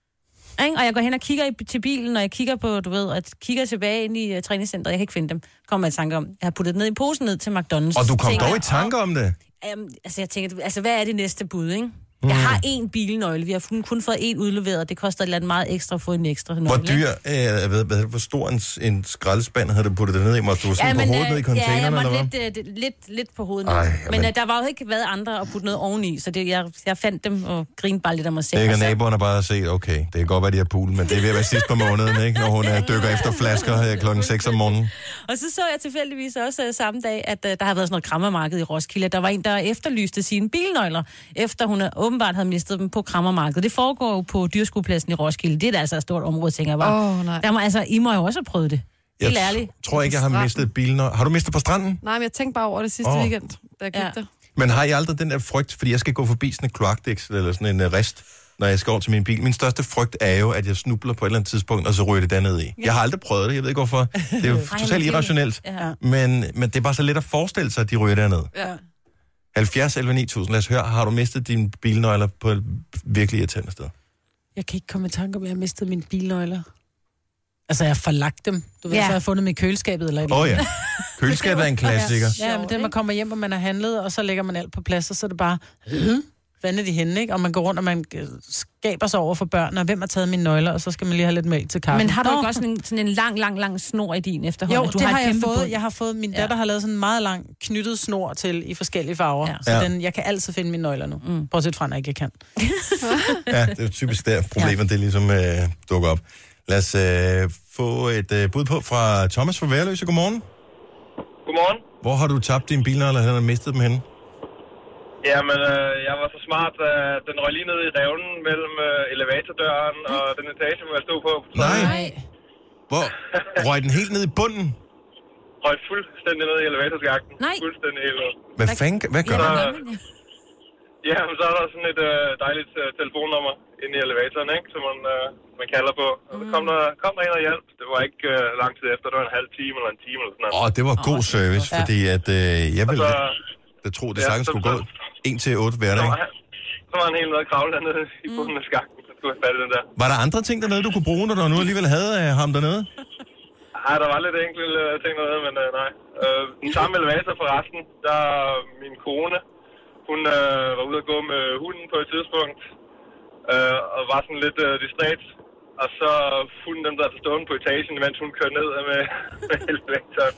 Ikke? Og jeg går hen og kigger i, til bilen, og jeg kigger på, du ved, og kigger tilbage ind i uh, træningscenteret. Jeg kan ikke finde dem. Kommer jeg i tanke om. Jeg har puttet det ned i posen ned til McDonald's. Og du kom tænker, dog i tanke om det? Um, altså, jeg tænker, altså, hvad er det næste bud, ikke? Mm. Jeg har én bilnøgle. Vi har kun, kun fået én udleveret. Det koster et eller andet meget ekstra at få en ekstra nøgle. Hvor dyr, øh, jeg ved, hvad, hvor stor en, en skraldespand havde du puttet det ned i? Måtte du sådan ja, men, på hovedet ned i containeren, ja, jeg eller måtte hvad? lidt, uh, lidt, lidt på hovedet. Ej, men men uh, der var jo ikke været andre at putte noget oveni, så det, jeg, jeg fandt dem og grinede bare lidt af mig selv. Det kan altså. naboerne bare se, okay, det kan godt være, de har pool, men det er ved at være sidst på måneden, ikke? Når hun uh, dykker efter flasker uh, klokken seks om morgenen. Og så så jeg tilfældigvis også uh, samme dag, at uh, der har været sådan noget krammermarked i Roskilde. Der var en, der efterlyste sine bilnøgler, efter hun uh, åbenbart havde mistet dem på krammermarkedet. Det foregår jo på dyrskuepladsen i Roskilde. Det er da altså et stort område, tænker jeg bare. Åh, nej. Der må, altså, I må jo også have prøvet det. Jeg Helt ærligt. t- tror ikke, jeg har mistet bilnøgler. Har du mistet på stranden? Nej, men jeg tænkte bare over det sidste Åh. oh. weekend, da jeg gik Ja. der. Men har I aldrig den der frygt, fordi jeg skal gå forbi sådan en kloakdæksel eller sådan en uh, rist, når jeg skal over til min bil. Min største frygt er jo, at jeg snubler på et eller andet tidspunkt, og så ryger det dernede i. Jeg har aldrig prøvet det, jeg ved ikke hvorfor. Det er jo totalt irrationelt. Ja. Men, men det er bare så let at forestille sig, at de ryger dernede. Ja. halvfjerds elleve ni tusind, lad os høre, har du mistet dine bilnøgler på et virkelig irriterende sted? Jeg kan ikke komme i tanke om, at jeg har mistet mine bilnøgler. Altså, jeg har forlagt dem. Du ved, Ja. så har jeg fundet dem i køleskabet eller et Åh oh, eller ja, køleskabet er en klassiker. Ja, ja, men det, man kommer hjem, og man har handlet, og så lægger man alt på plads, og så er det bare, øh, hvad er de henne, ikke? Og man går rundt, og man øh, skaber sig over for børn, og hvem har taget mine nøgler, og så skal man lige have lidt mælk til kaffe. Men har du Nå. ikke også sådan en, sådan en lang, lang, lang snor i din efterhånden? Jo, du det har, et jeg kæmpe fået. bund. Jeg har fået, min Ja. datter har lavet sådan en meget lang knyttet snor til i forskellige farver. Ja. Så Ja. den, jeg kan altid finde mine nøgler nu. Mm. Bortset fra, når jeg ikke kan. Ja, det er jo typisk der problemet, ja. det ligesom øh, dukker op. Lad os øh, få et øh, bud på fra Thomas fra Værløse. Godmorgen. Godmorgen. Hvor har du tabt dine bilnøgler, eller har du mistet dem henne? Jamen, øh, jeg var så smart, at øh, den røg lige ned i revnen mellem øh, elevatordøren og den etage, hvor jeg stod på. Nej. Hvor? Røg den helt ned i bunden? Røg fuldstændig ned i elevatorskakten. Nej. Fuldstændig helt ned. Hvad fanden? Hvad gør Så, du? ja, men så er der sådan et øh, dejligt øh, telefonnummer inde i elevatoren, ikke? Som man, øh, man kalder på. Og så kom der, kom der en og hjælp. Det var ikke øh, lang tid efter. Det var en halv time eller en time eller sådan noget. Åh, oh, det var god service, Ja. fordi at, øh, jeg ville så, jeg tror, det ja, sagtens så- skulle gå en til otte så, hverdag. var han, så var han helt nede og kravle dernede i bunden af skakten. Så skulle jeg fatte den der. Var der andre ting dernede, du kunne bruge, når du nu alligevel havde øh, ham dernede? Ej, der var lidt enkelte øh, ting dernede, men øh, nej. Øh, den samme elevator forresten, der min kone, hun øh, var ude at gå med hunden på et tidspunkt, øh, og var sådan lidt øh, distræt. Og så fulgte dem der til stående på etagen, mens hun kørte ned med, med elevatoren.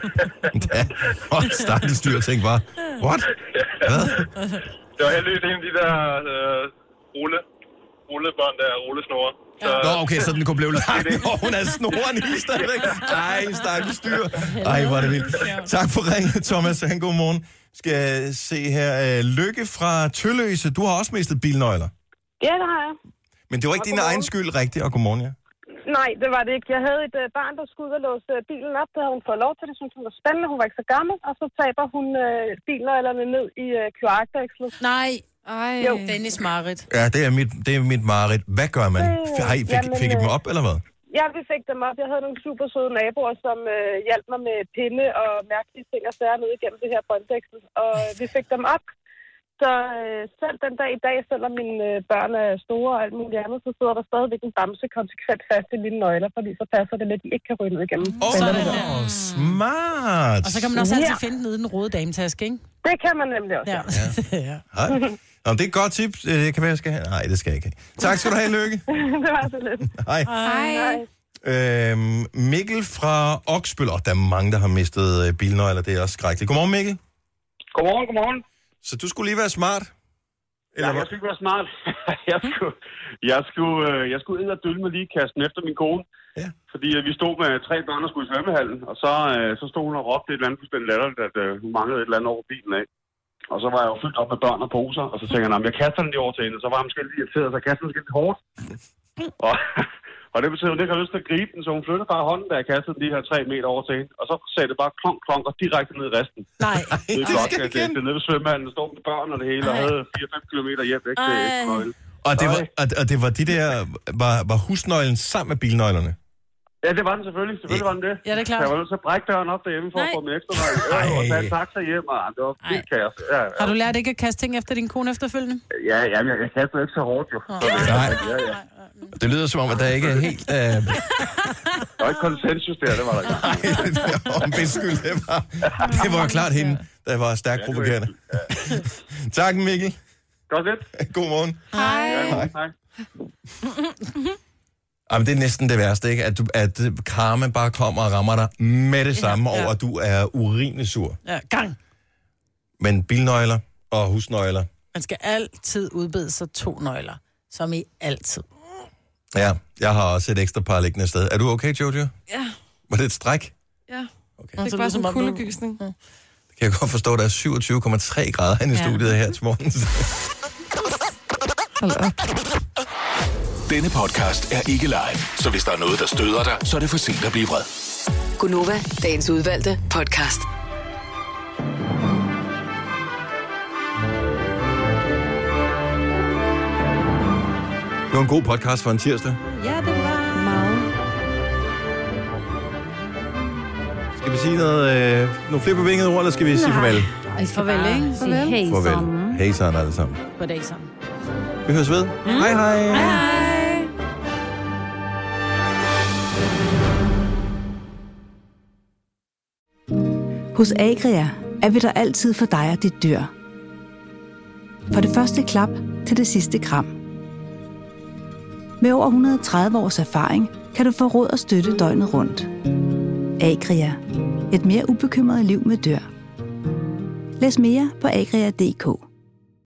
Og stakkels dyr tænkte bare, what? Hvad? Det var heldigvis en af de der øh, rulle, rullebånd der, rullesnore. Så, Nå, okay, så den kunne blive lang, og hun havde snoren i stadigvæk. Ej, stakkels dyr. Ej, hvor er det vildt. Tak for ringen, Thomas. Han god morgen. Skal jeg se her. Lykke fra Tølløse. Du har også mistet bilnøgler. Ja, det har jeg. Men det var ikke Og din godmorgen. egen skyld rigtigt, og godmorgen, ja. Nej, det var det ikke. Jeg havde et uh, barn, der skulle ud og låse uh, bilen op. Det havde hun fået lov til. Det synes hun var spændende. Hun var ikke så gammel. Og så taber hun uh, bilnøglerne ned i uh, kloakdækslet. Nej. Ej. Jo. Dennis Marit. Ja, det er mit, det er mit mareridt. Hvad gør man? Det- Har I, fik, jamen, fik I dem øh, op, eller hvad? Ja, vi fik dem op. Jeg havde nogle super søde naboer, som uh, hjalp mig med pinde og mærkelige ting og sager ned igennem det her bånddæksel. Og vi fik dem op. Så øh, selv den dag i dag, selvom mine øh, børn er store og alt muligt andet, så sidder der stadigvæk en bamse konsekvent fast i mine nøgler, fordi så passer det med, at de ikke kan ryge ned igennem. Åh, oh, smart! Og så kan man også altid finde den ude i den røde dametaske, ikke? Det kan man nemlig også. Ja. ja. Hej. Nå, det er et godt tip. Det kan være, jeg skal have. Nej, det skal jeg ikke have. Tak skal du have, Lykke. Det var så lidt. Hej. Hej. Øhm, Mikkel fra Oksbøl. Oh, der er mange, der har mistet øh, bilnøgler. Det er også skrækkeligt. Godmorgen, Mikkel. Godmorgen, godmorgen. Så du skulle lige være smart? Eller ja, jeg skulle ikke være smart. jeg, skulle, jeg, skulle, jeg skulle ind og dølle med lige kasten efter min kone. Ja. Fordi uh, vi stod med tre børn og skulle i svømmehallen, og så, uh, så stod hun og råbte et eller andet fuldstændig latterligt, at uh, hun manglede et eller andet over bilen af. Og så var jeg jo fyldt op med børn og poser, og så tænkte jeg, jeg kaster den lige over til hende, og så var hun måske lidt irriteret, så jeg kastede den måske lidt hårdt. og, og det betyder, at hun ikke har lyst til at gribe den, så hun flyttede bare hånden, da jeg kastede den de her tre meter over til hende. Og så sagde det bare klonk, klonk og direkte ned i resten. Nej, det er godt, at det er nede ved svømmehallen, der stod med børn og det hele, og havde fire til fem kilometer hjem væk til Esbøjle. Og det var, og, og det var de der, var, var husnøglen sammen med bilnøglerne? Ja, det var den selvfølgelig. Selvfølgelig var den det. Ja, det er klart. Jeg var nødt til at brække døren op derhjemme for Nej. at få min ekstra nøgle. Jeg var taget taxa hjem, og det var vildt kaos. Ja, ja. Har du lært ikke at kaste ting efter din kone efterfølgende? Ja, ja, men jeg, jeg kaster ikke så hårdt, jo. Oh. Så, Nej. Ja, ja. Det lyder som om, at der ikke er helt... Uh... Der var ikke konsensus der, det var der ikke. Nej, om bedskyld, det var, det var klart hende, der var stærkt ja, provokerende. Ja. Tak, Mikkel. Godt lidt. God morgen. Hej. Ja, hej. Hej. Jamen, det er næsten det værste, ikke? At, du, at karma bare kommer og rammer dig med det samme ja, ja. over, at du er urinelig sur. Ja, gang. Men bilnøgler og husnøgler. Man skal altid udbede sig to nøgler, som i altid. Ja, jeg har også et ekstra par liggende sted. Er du okay, Jojo? Ja. Var det et stræk? Ja. Okay. Det er bare sådan en kuldegysning. Det kan jeg godt forstå, at der er syvogtyve komma tre grader inde i ja. studiet her til morgen. Hold op. Denne podcast er ikke live, så hvis der er noget, der støder dig, så er det for sent at blive vred. Gunova, dagens udvalgte podcast. Det var en god podcast for en tirsdag. Ja, det var meget. Skal vi sige noget, øh, nogle flere bevingede ord, eller skal vi sige farvel? Ej, farvel, ikke? Farvel. Hej Farvel. Hej sammen alle sammen. Goddag sammen. Vi høres ved. Mm. Hej hej. Hej hej. Hos Agria er vi der altid for dig og dit dyr. Fra det første klap til det sidste kram. Med over et hundrede og tredive års erfaring kan du få råd og støtte døgnet rundt. Agria. Et mere ubekymret liv med dyr. Læs mere på agria punktum d k.